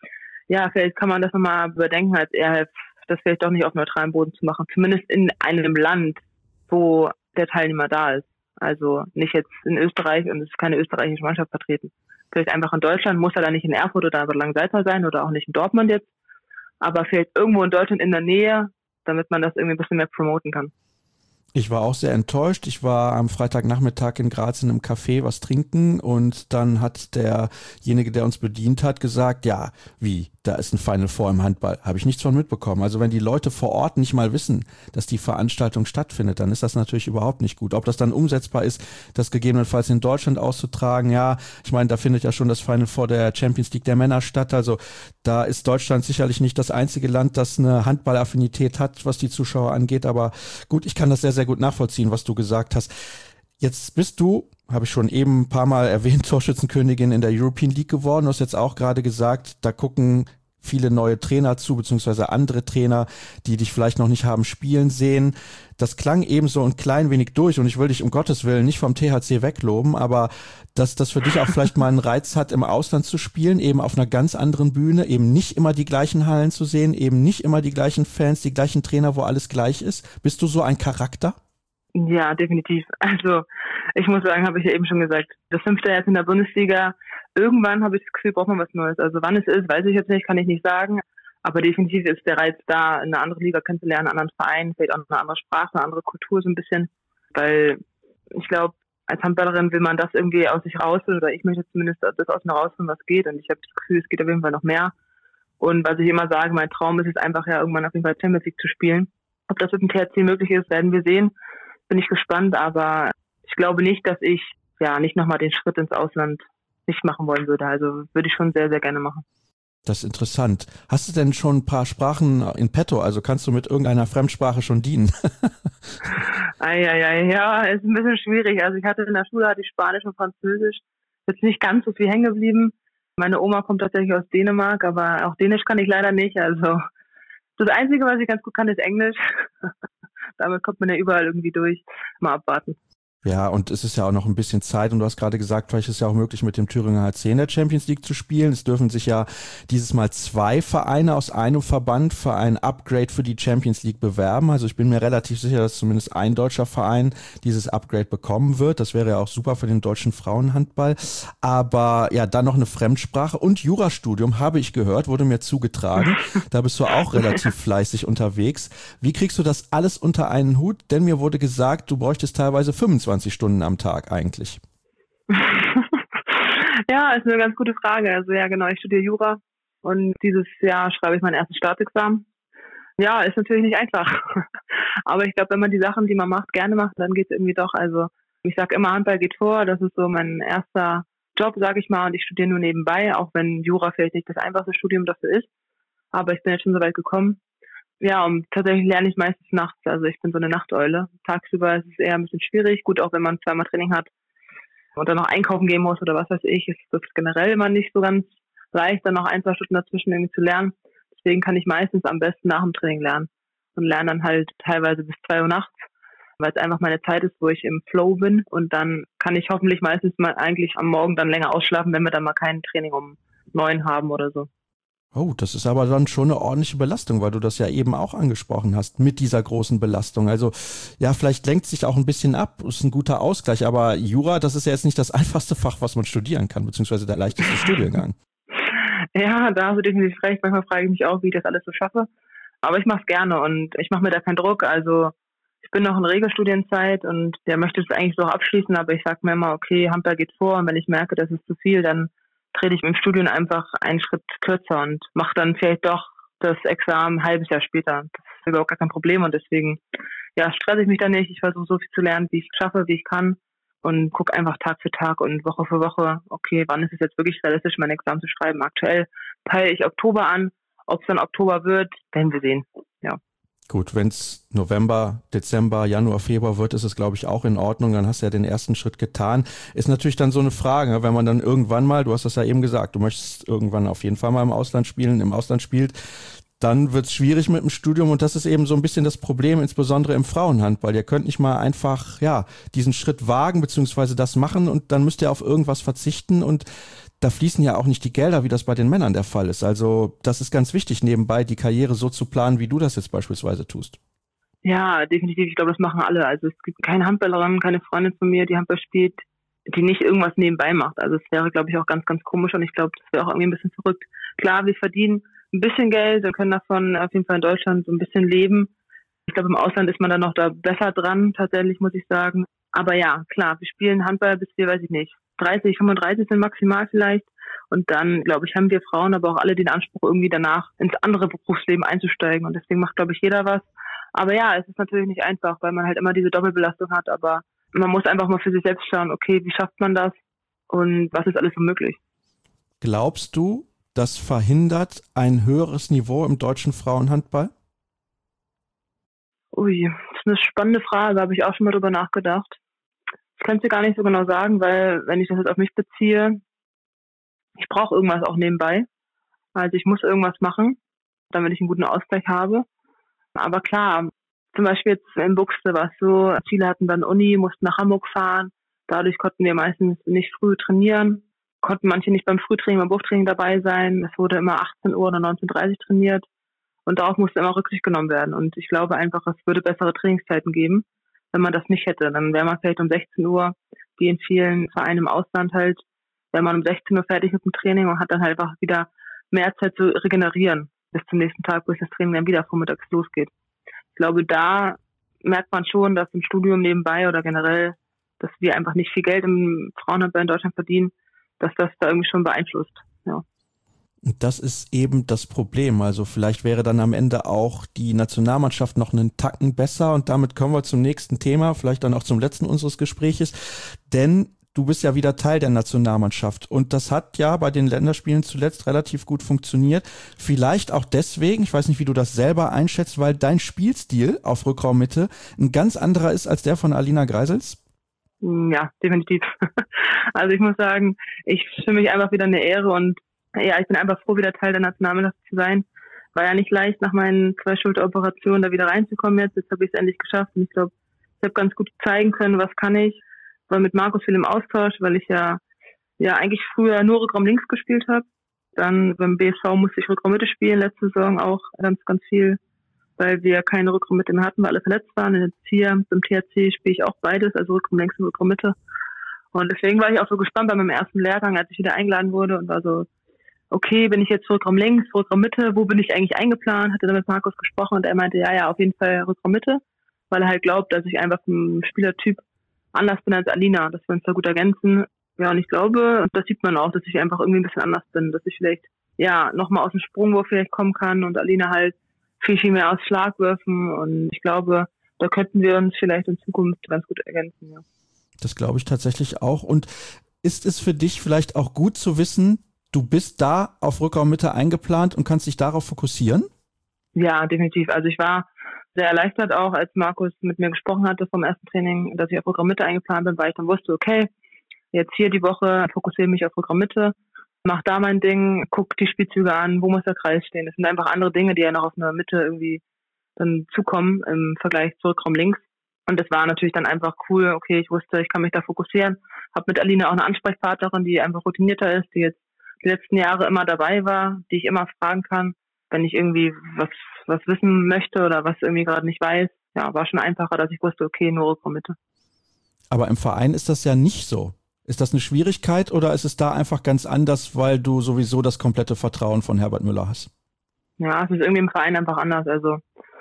Ja, vielleicht kann man das nochmal überdenken als ERF, das vielleicht doch nicht auf neutralem Boden zu machen. Zumindest in einem Land, wo der Teilnehmer da ist. Also nicht jetzt in Österreich und es ist keine österreichische Mannschaft vertreten. Vielleicht einfach in Deutschland, muss er da nicht in Erfurt oder Langsalza sein oder auch nicht in Dortmund jetzt. Aber vielleicht irgendwo in Deutschland in der Nähe, damit man das irgendwie ein bisschen mehr promoten kann. Ich war auch sehr enttäuscht. Ich war am Freitagnachmittag in Graz in einem Café was trinken und dann hat derjenige, der uns bedient hat, gesagt, ja, wie, da ist ein Final Four im Handball. Habe ich nichts von mitbekommen. Also wenn die Leute vor Ort nicht mal wissen, dass die Veranstaltung stattfindet, dann ist das natürlich überhaupt nicht gut. Ob das dann umsetzbar ist, das gegebenenfalls in Deutschland auszutragen, ja, ich meine, da findet ja schon das Final Four der Champions League der Männer statt. Also da ist Deutschland sicherlich nicht das einzige Land, das eine Handballaffinität hat, was die Zuschauer angeht. Aber gut, ich kann das sehr, sehr gut nachvollziehen, was du gesagt hast. Jetzt bist du, habe ich schon eben ein paar Mal erwähnt, Torschützenkönigin in der European League geworden. Du hast jetzt auch gerade gesagt, da gucken viele neue Trainer zu, beziehungsweise andere Trainer, die dich vielleicht noch nicht haben spielen sehen. Das klang eben so ein klein wenig durch und ich will dich um Gottes Willen nicht vom THC wegloben, aber dass das für dich auch vielleicht mal einen Reiz hat, im Ausland zu spielen, eben auf einer ganz anderen Bühne, eben nicht immer die gleichen Hallen zu sehen, eben nicht immer die gleichen Fans, die gleichen Trainer, wo alles gleich ist. Bist du so ein Charakter? Ja, definitiv. Also ich muss sagen, habe ich ja eben schon gesagt, das 5. Jahr jetzt in der Bundesliga, irgendwann habe ich das Gefühl, braucht man was Neues. Also wann es ist, weiß ich jetzt nicht, kann ich nicht sagen. Aber definitiv ist der Reiz da, eine andere Liga kennenzulernen, einen anderen Verein, vielleicht auch eine andere Sprache, eine andere Kultur so ein bisschen. Weil ich glaube, als Handballerin will man das irgendwie aus sich rausholen, oder ich möchte zumindest das aus mir rausholen, was geht. Und ich habe das Gefühl, es geht auf jeden Fall noch mehr. Und was ich immer sage, mein Traum ist es einfach ja irgendwann auf jeden Fall Champions League zu spielen. Ob das mit dem THC möglich ist, werden wir sehen. Bin ich gespannt, aber ich glaube nicht, dass ich nicht nochmal den Schritt ins Ausland nicht machen wollen würde. Also würde ich schon sehr, sehr gerne machen. Das ist interessant. Hast du denn schon ein paar Sprachen in petto? Also kannst du mit irgendeiner Fremdsprache schon dienen? Ja, ist ein bisschen schwierig. Also ich hatte in der Schule Spanisch und Französisch. Jetzt nicht ganz so viel hängen geblieben. Meine Oma kommt tatsächlich aus Dänemark, aber auch Dänisch kann ich leider nicht. Also das Einzige, was ich ganz gut kann, ist Englisch. Damit kommt man ja überall irgendwie durch. Mal abwarten. Ja, und es ist ja auch noch ein bisschen Zeit und du hast gerade gesagt, vielleicht ist es ja auch möglich, mit dem Thüringer HC in der Champions League zu spielen. Es dürfen sich ja dieses Mal 2 Vereine aus einem Verband für ein Upgrade für die Champions League bewerben. Also ich bin mir relativ sicher, dass zumindest ein deutscher Verein dieses Upgrade bekommen wird. Das wäre ja auch super für den deutschen Frauenhandball. Aber ja, dann noch eine Fremdsprache und Jurastudium, habe ich gehört, wurde mir zugetragen. Da bist du auch relativ fleißig unterwegs. Wie kriegst du das alles unter einen Hut? Denn mir wurde gesagt, du bräuchtest teilweise 25 Stunden am Tag eigentlich. Ja, ist eine ganz gute Frage. Also ja, genau, ich studiere Jura und dieses Jahr schreibe ich mein erstes Staatsexamen. Ja, ist natürlich nicht einfach. Aber ich glaube, wenn man die Sachen, die man macht, gerne macht, dann geht es irgendwie doch. Also ich sage immer, Handball geht vor. Das ist so mein erster Job, sage ich mal. Und ich studiere nur nebenbei, auch wenn Jura vielleicht nicht das einfachste Studium dafür ist. Aber ich bin jetzt schon so weit gekommen. Ja, und tatsächlich lerne ich meistens nachts. Also ich bin so eine Nachteule. Tagsüber ist es eher ein bisschen schwierig. Gut, auch wenn man zweimal Training hat und dann noch einkaufen gehen muss oder was weiß ich, ist das generell immer nicht so ganz leicht, dann noch 1-2 Stunden dazwischen irgendwie zu lernen. Deswegen kann ich meistens am besten nach dem Training lernen und lerne dann halt teilweise bis 2 Uhr nachts, weil es einfach meine Zeit ist, wo ich im Flow bin. Und dann kann ich hoffentlich meistens mal eigentlich am Morgen dann länger ausschlafen, wenn wir dann mal kein Training um 9 haben oder so. Oh, das ist aber dann schon eine ordentliche Belastung, weil du das ja eben auch angesprochen hast mit dieser großen Belastung. Also ja, vielleicht lenkt sich auch ein bisschen ab, ist ein guter Ausgleich, aber Jura, das ist ja jetzt nicht das einfachste Fach, was man studieren kann, beziehungsweise der leichteste Studiengang. Ja, da hast du definitiv recht. Manchmal frage ich mich auch, wie ich das alles so schaffe. Aber ich mache es gerne und ich mache mir da keinen Druck. Also ich bin noch in Regelstudienzeit und der möchte es eigentlich so abschließen, aber ich sage mir immer, okay, Handball geht vor und wenn ich merke, das ist zu viel, dann trete ich im Studium einfach einen Schritt kürzer und mache dann vielleicht doch das Examen ein halbes Jahr später. Das ist überhaupt gar kein Problem und deswegen stresse ich mich da nicht. Ich versuche so viel zu lernen, wie ich schaffe, wie ich kann und gucke einfach Tag für Tag und Woche für Woche, okay, wann ist es jetzt wirklich realistisch, mein Examen zu schreiben. Aktuell peile ich Oktober an. Ob es dann Oktober wird, werden wir sehen. Ja. Gut, wenn es November, Dezember, Januar, Februar wird, ist es, glaube ich, auch in Ordnung. Dann hast du ja den ersten Schritt getan. Ist natürlich dann so eine Frage, wenn man dann irgendwann mal, du hast das ja eben gesagt, du möchtest irgendwann auf jeden Fall mal im Ausland spielt, dann wird es schwierig mit dem Studium und das ist eben so ein bisschen das Problem, insbesondere im Frauenhandball. Ihr könnt nicht mal einfach diesen Schritt wagen beziehungsweise das machen und dann müsst ihr auf irgendwas verzichten und da fließen ja auch nicht die Gelder, wie das bei den Männern der Fall ist. Also das ist ganz wichtig, nebenbei die Karriere so zu planen, wie du das jetzt beispielsweise tust. Ja, definitiv. Ich glaube, das machen alle. Also es gibt keine Handballerin, keine Freundin von mir, die Handball spielt, die nicht irgendwas nebenbei macht. Also es wäre, glaube ich, auch ganz, ganz komisch und ich glaube, das wäre auch irgendwie ein bisschen verrückt. Klar, wir verdienen ein bisschen Geld und können davon auf jeden Fall in Deutschland so ein bisschen leben. Ich glaube, im Ausland ist man dann noch da besser dran, tatsächlich, muss ich sagen. Aber ja, klar, wir spielen Handball bis wir, weiß ich nicht, 30, 35 sind maximal vielleicht. Und dann, glaube ich, haben wir Frauen aber auch alle den Anspruch, irgendwie danach ins andere Berufsleben einzusteigen. Und deswegen macht, glaube ich, jeder was. Aber ja, es ist natürlich nicht einfach, weil man halt immer diese Doppelbelastung hat. Aber man muss einfach mal für sich selbst schauen, okay, wie schafft man das und was ist alles so möglich? Glaubst du, das verhindert ein höheres Niveau im deutschen Frauenhandball? Ui, das ist eine spannende Frage, habe ich auch schon mal drüber nachgedacht. Ich kann es dir gar nicht so genau sagen, weil, wenn ich das jetzt auf mich beziehe, ich brauche irgendwas auch nebenbei. Also ich muss irgendwas machen, damit ich einen guten Ausgleich habe. Aber klar, zum Beispiel jetzt in Buxte war es so, viele hatten dann Uni, mussten nach Hamburg fahren. Dadurch konnten wir meistens nicht früh trainieren, konnten manche nicht beim Frühtraining, beim Buchtraining dabei sein. Es wurde immer 18 Uhr oder 19:30 Uhr trainiert. Und darauf musste immer Rücksicht genommen werden. Und ich glaube einfach, es würde bessere Trainingszeiten geben, wenn man das nicht hätte. Dann wäre man vielleicht um 16 Uhr, wie in vielen Vereinen im Ausland halt, wäre man um 16 Uhr fertig mit dem Training und hat dann halt einfach wieder mehr Zeit zu regenerieren bis zum nächsten Tag, bis das Training dann wieder vormittags losgeht. Ich glaube, da merkt man schon, dass im Studium nebenbei oder generell, dass wir einfach nicht viel Geld im Frauenhandball in Deutschland verdienen, dass das da irgendwie schon beeinflusst. Ja. Das ist eben das Problem. Also vielleicht wäre dann am Ende auch die Nationalmannschaft noch einen Tacken besser und damit kommen wir zum nächsten Thema, vielleicht dann auch zum letzten unseres Gespräches, denn du bist ja wieder Teil der Nationalmannschaft und das hat ja bei den Länderspielen zuletzt relativ gut funktioniert. Vielleicht auch deswegen, ich weiß nicht, wie du das selber einschätzt, weil dein Spielstil auf Rückraummitte ein ganz anderer ist als der von Alina Greisels? Ja, definitiv. Also ich muss sagen, für mich einfach wieder eine Ehre und ja, ich bin einfach froh, wieder Teil der Nationalmannschaft zu sein. War ja nicht leicht, nach meinen 2 Schulteroperationen da wieder reinzukommen jetzt. Jetzt habe ich es endlich geschafft und ich glaube, ich habe ganz gut zeigen können, was kann ich. War mit Markus viel im Austausch, weil ich ja eigentlich früher nur Rückraum links gespielt habe. Dann beim BSV musste ich Rückraum Mitte spielen, letzte Saison auch ganz, ganz viel, weil wir keine Rückraum Mitte mehr hatten, weil alle verletzt waren. Und jetzt hier beim THC spiele ich auch beides, also Rückraum links und Rückraum Mitte. Und deswegen war ich auch so gespannt bei meinem ersten Lehrgang, als ich wieder eingeladen wurde und war so, okay, bin ich jetzt Rückraum links, Rückraum Mitte, wo bin ich eigentlich eingeplant? Hatte dann mit Markus gesprochen und er meinte, ja, auf jeden Fall Rückraum Mitte, weil er halt glaubt, dass ich einfach vom Spielertyp anders bin als Alina, dass wir uns da gut ergänzen. Ja, und ich glaube, das sieht man auch, dass ich einfach irgendwie ein bisschen anders bin, dass ich vielleicht, nochmal aus dem Sprungwurf vielleicht kommen kann und Alina halt viel, viel mehr aus Schlagwürfen und ich glaube, da könnten wir uns vielleicht in Zukunft ganz gut ergänzen, ja. Das glaube ich tatsächlich auch. Und ist es für dich vielleicht auch gut zu wissen, du bist da auf Rückraummitte eingeplant und kannst dich darauf fokussieren? Ja, definitiv. Also ich war sehr erleichtert auch, als Markus mit mir gesprochen hatte vom ersten Training, dass ich auf Rückraummitte eingeplant bin, weil ich dann wusste, okay, jetzt hier die Woche fokussiere mich auf Rückraummitte, mach da mein Ding, guck die Spielzüge an, wo muss der Kreis stehen. Das sind einfach andere Dinge, die ja noch auf einer Mitte irgendwie dann zukommen im Vergleich zu Rückraum links. Und das war natürlich dann einfach cool, okay, ich wusste, ich kann mich da fokussieren. Hab mit Alina auch eine Ansprechpartnerin, die einfach routinierter ist, die jetzt die letzten Jahre immer dabei war, die ich immer fragen kann, wenn ich irgendwie was wissen möchte oder was irgendwie gerade nicht weiß. Ja, war schon einfacher, dass ich wusste, okay, nur Rückraummitte. Aber im Verein ist das ja nicht so. Ist das eine Schwierigkeit oder ist es da einfach ganz anders, weil du sowieso das komplette Vertrauen von Herbert Müller hast? Ja, es ist irgendwie im Verein einfach anders. Also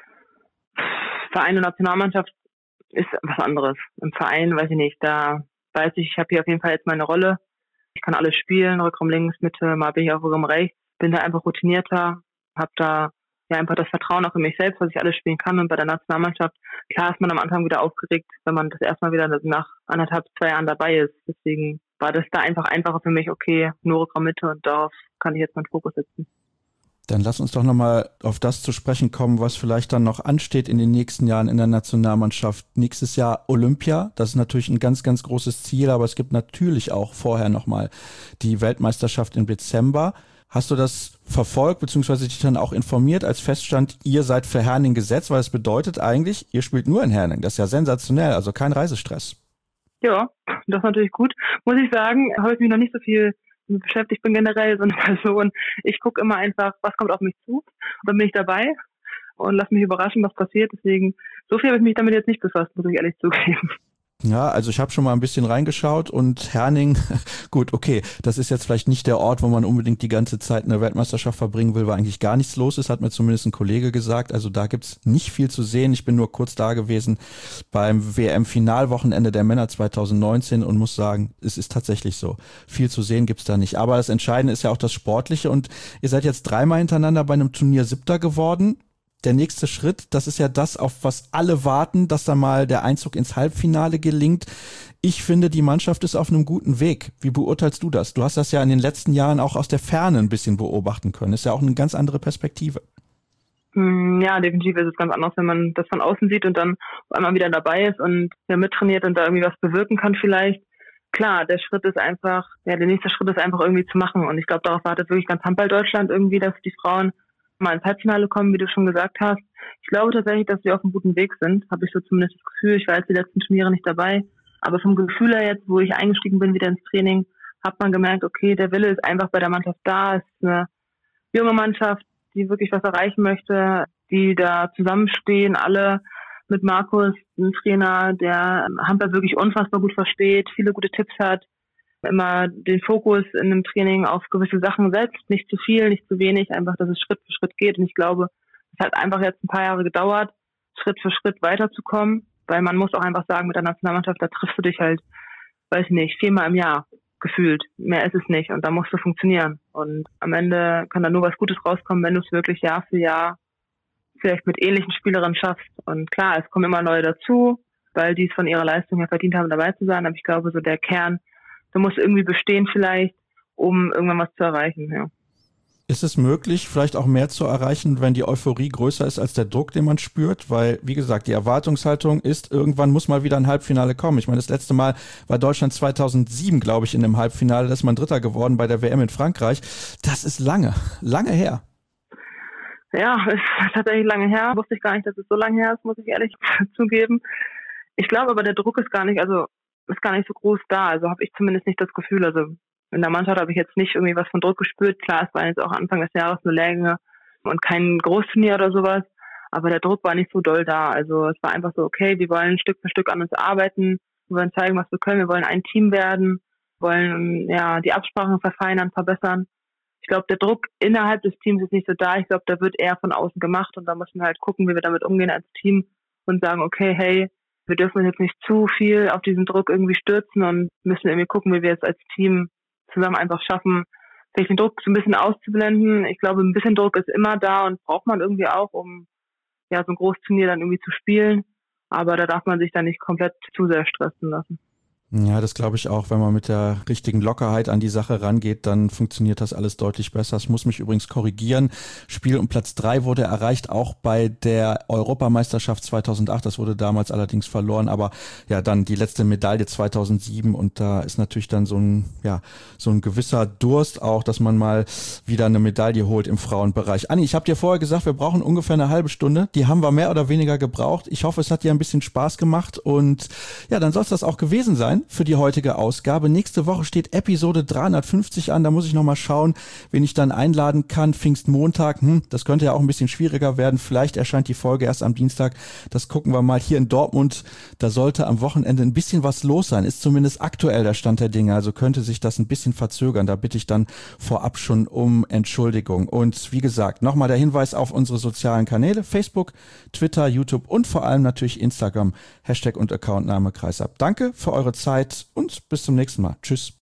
Verein und Nationalmannschaft ist was anderes. Im Verein, weiß ich nicht, da weiß ich habe hier auf jeden Fall jetzt meine Rolle. Ich kann alles spielen, Rückraum links, Mitte, mal bin ich auf Rückraum rechts. Bin da einfach routinierter, habe da ja einfach das Vertrauen auch in mich selbst, dass ich alles spielen kann. Und bei der Nationalmannschaft, klar ist man am Anfang wieder aufgeregt, wenn man das erstmal wieder nach 1,5, 2 Jahren dabei ist. Deswegen war das da einfach einfacher für mich, okay, nur Rückraum Mitte und darauf kann ich jetzt meinen Fokus setzen. Dann lass uns doch nochmal auf das zu sprechen kommen, was vielleicht dann noch ansteht in den nächsten Jahren in der Nationalmannschaft. Nächstes Jahr Olympia, das ist natürlich ein ganz, ganz großes Ziel, aber es gibt natürlich auch vorher nochmal die Weltmeisterschaft im Dezember. Hast du das verfolgt, beziehungsweise dich dann auch informiert, als feststand, ihr seid für Herning gesetzt, weil es bedeutet eigentlich, ihr spielt nur in Herning. Das ist ja sensationell, also kein Reisestress. Ja, das ist natürlich gut. Muss ich sagen, habe ich mich noch nicht so viel beschäftigt, bin generell so eine Person. Ich gucke immer einfach, was kommt auf mich zu. Und dann bin ich dabei und lasse mich überraschen, was passiert. Deswegen, so viel habe ich mich damit jetzt nicht befasst, muss ich ehrlich zugeben. Ja, also ich habe schon mal ein bisschen reingeschaut und Herning, gut, okay, das ist jetzt vielleicht nicht der Ort, wo man unbedingt die ganze Zeit eine Weltmeisterschaft verbringen will, weil eigentlich gar nichts los ist, hat mir zumindest ein Kollege gesagt. Also da gibt's nicht viel zu sehen. Ich bin nur kurz da gewesen beim WM-Finalwochenende der Männer 2019 und muss sagen, es ist tatsächlich so. Viel zu sehen gibt's da nicht. Aber das Entscheidende ist ja auch das Sportliche und ihr seid jetzt 3-mal hintereinander bei einem Turnier 7. geworden. Der nächste Schritt, das ist ja das, auf was alle warten, dass da mal der Einzug ins Halbfinale gelingt. Ich finde, die Mannschaft ist auf einem guten Weg. Wie beurteilst du das? Du hast das ja in den letzten Jahren auch aus der Ferne ein bisschen beobachten können. Ist ja auch eine ganz andere Perspektive. Ja, definitiv ist es ganz anders, wenn man das von außen sieht und dann auf einmal wieder dabei ist und ja, mittrainiert und da irgendwie was bewirken kann vielleicht. Klar, der nächste Schritt ist einfach irgendwie zu machen. Und ich glaube, darauf wartet wirklich ganz Handball-Deutschland irgendwie, dass die Frauen mal ins Halbfinale kommen, wie du schon gesagt hast. Ich glaube tatsächlich, dass wir auf einem guten Weg sind. Habe ich so zumindest das Gefühl. Ich war jetzt die letzten Turniere nicht dabei. Aber vom Gefühl her jetzt, wo ich eingestiegen bin wieder ins Training, hat man gemerkt, okay, der Wille ist einfach bei der Mannschaft da. Es ist eine junge Mannschaft, die wirklich was erreichen möchte, die da zusammenstehen, alle mit Markus, einem Trainer, der Handball wirklich unfassbar gut versteht, viele gute Tipps hat, immer den Fokus in einem Training auf gewisse Sachen setzt, nicht zu viel, nicht zu wenig, einfach, dass es Schritt für Schritt geht. Und ich glaube, es hat einfach jetzt ein paar Jahre gedauert, Schritt für Schritt weiterzukommen, weil man muss auch einfach sagen, mit der Nationalmannschaft, da triffst du dich halt, weiß nicht, 4-mal im Jahr gefühlt. Mehr ist es nicht und da musst du funktionieren. Und am Ende kann da nur was Gutes rauskommen, wenn du es wirklich Jahr für Jahr vielleicht mit ähnlichen Spielerinnen schaffst. Und klar, es kommen immer neue dazu, weil die es von ihrer Leistung her verdient haben, dabei zu sein. Aber ich glaube, so der Kern, der muss irgendwie bestehen vielleicht, um irgendwann was zu erreichen. Ja. Ist es möglich, vielleicht auch mehr zu erreichen, wenn die Euphorie größer ist als der Druck, den man spürt? Weil, wie gesagt, die Erwartungshaltung ist, irgendwann muss mal wieder ein Halbfinale kommen. Ich meine, das letzte Mal war Deutschland 2007, glaube ich, in einem Halbfinale. Da ist man Dritter geworden bei der WM in Frankreich. Das ist lange her. Ja, ist tatsächlich lange her. Wusste ich gar nicht, dass es so lange her ist, muss ich ehrlich zugeben. Ich glaube aber, der Druck ist gar nicht so groß da. Also habe ich zumindest nicht das Gefühl. Also in der Mannschaft habe ich jetzt nicht irgendwie was von Druck gespürt. Klar, es war jetzt auch Anfang des Jahres eine Länge und kein Großturnier oder sowas. Aber der Druck war nicht so doll da. Also es war einfach so, okay, wir wollen Stück für Stück an uns arbeiten. Wir wollen zeigen, was wir können. Wir wollen ein Team werden. Wir wollen ja die Absprachen verfeinern, verbessern. Ich glaube, der Druck innerhalb des Teams ist nicht so da. Ich glaube, der wird eher von außen gemacht. Und da müssen wir halt gucken, wie wir damit umgehen als Team und sagen, okay, hey, wir dürfen uns jetzt nicht zu viel auf diesen Druck irgendwie stürzen und müssen irgendwie gucken, wie wir es als Team zusammen einfach schaffen, vielleicht den Druck so ein bisschen auszublenden. Ich glaube, ein bisschen Druck ist immer da und braucht man irgendwie auch, um ja so ein Großturnier dann irgendwie zu spielen. Aber da darf man sich dann nicht komplett zu sehr stressen lassen. Ja, das glaube ich auch. Wenn man mit der richtigen Lockerheit an die Sache rangeht, dann funktioniert das alles deutlich besser. Ich muss mich übrigens korrigieren. Spiel um Platz 3 wurde erreicht, auch bei der Europameisterschaft 2008. Das wurde damals allerdings verloren, aber ja, dann die letzte Medaille 2007 und da ist natürlich dann so ein gewisser Durst auch, dass man mal wieder eine Medaille holt im Frauenbereich. Anni, ich habe dir vorher gesagt, wir brauchen ungefähr eine halbe Stunde. Die haben wir mehr oder weniger gebraucht. Ich hoffe, es hat dir ein bisschen Spaß gemacht und ja, dann soll es das auch gewesen sein. dann für die heutige Ausgabe. Nächste Woche steht Episode 350 an. Da muss ich nochmal schauen, wen ich dann einladen kann. Pfingstmontag, das könnte ja auch ein bisschen schwieriger werden. Vielleicht erscheint die Folge erst am Dienstag. Das gucken wir mal. Hier in Dortmund, da sollte am Wochenende ein bisschen was los sein. Ist zumindest aktuell der Stand der Dinge. Also könnte sich das ein bisschen verzögern. Da bitte ich dann vorab schon um Entschuldigung. Und wie gesagt, nochmal der Hinweis auf unsere sozialen Kanäle. Facebook, Twitter, YouTube und vor allem natürlich Instagram. Hashtag und Accountname Kreisab. Danke für eure Zeit und bis zum nächsten Mal. Tschüss.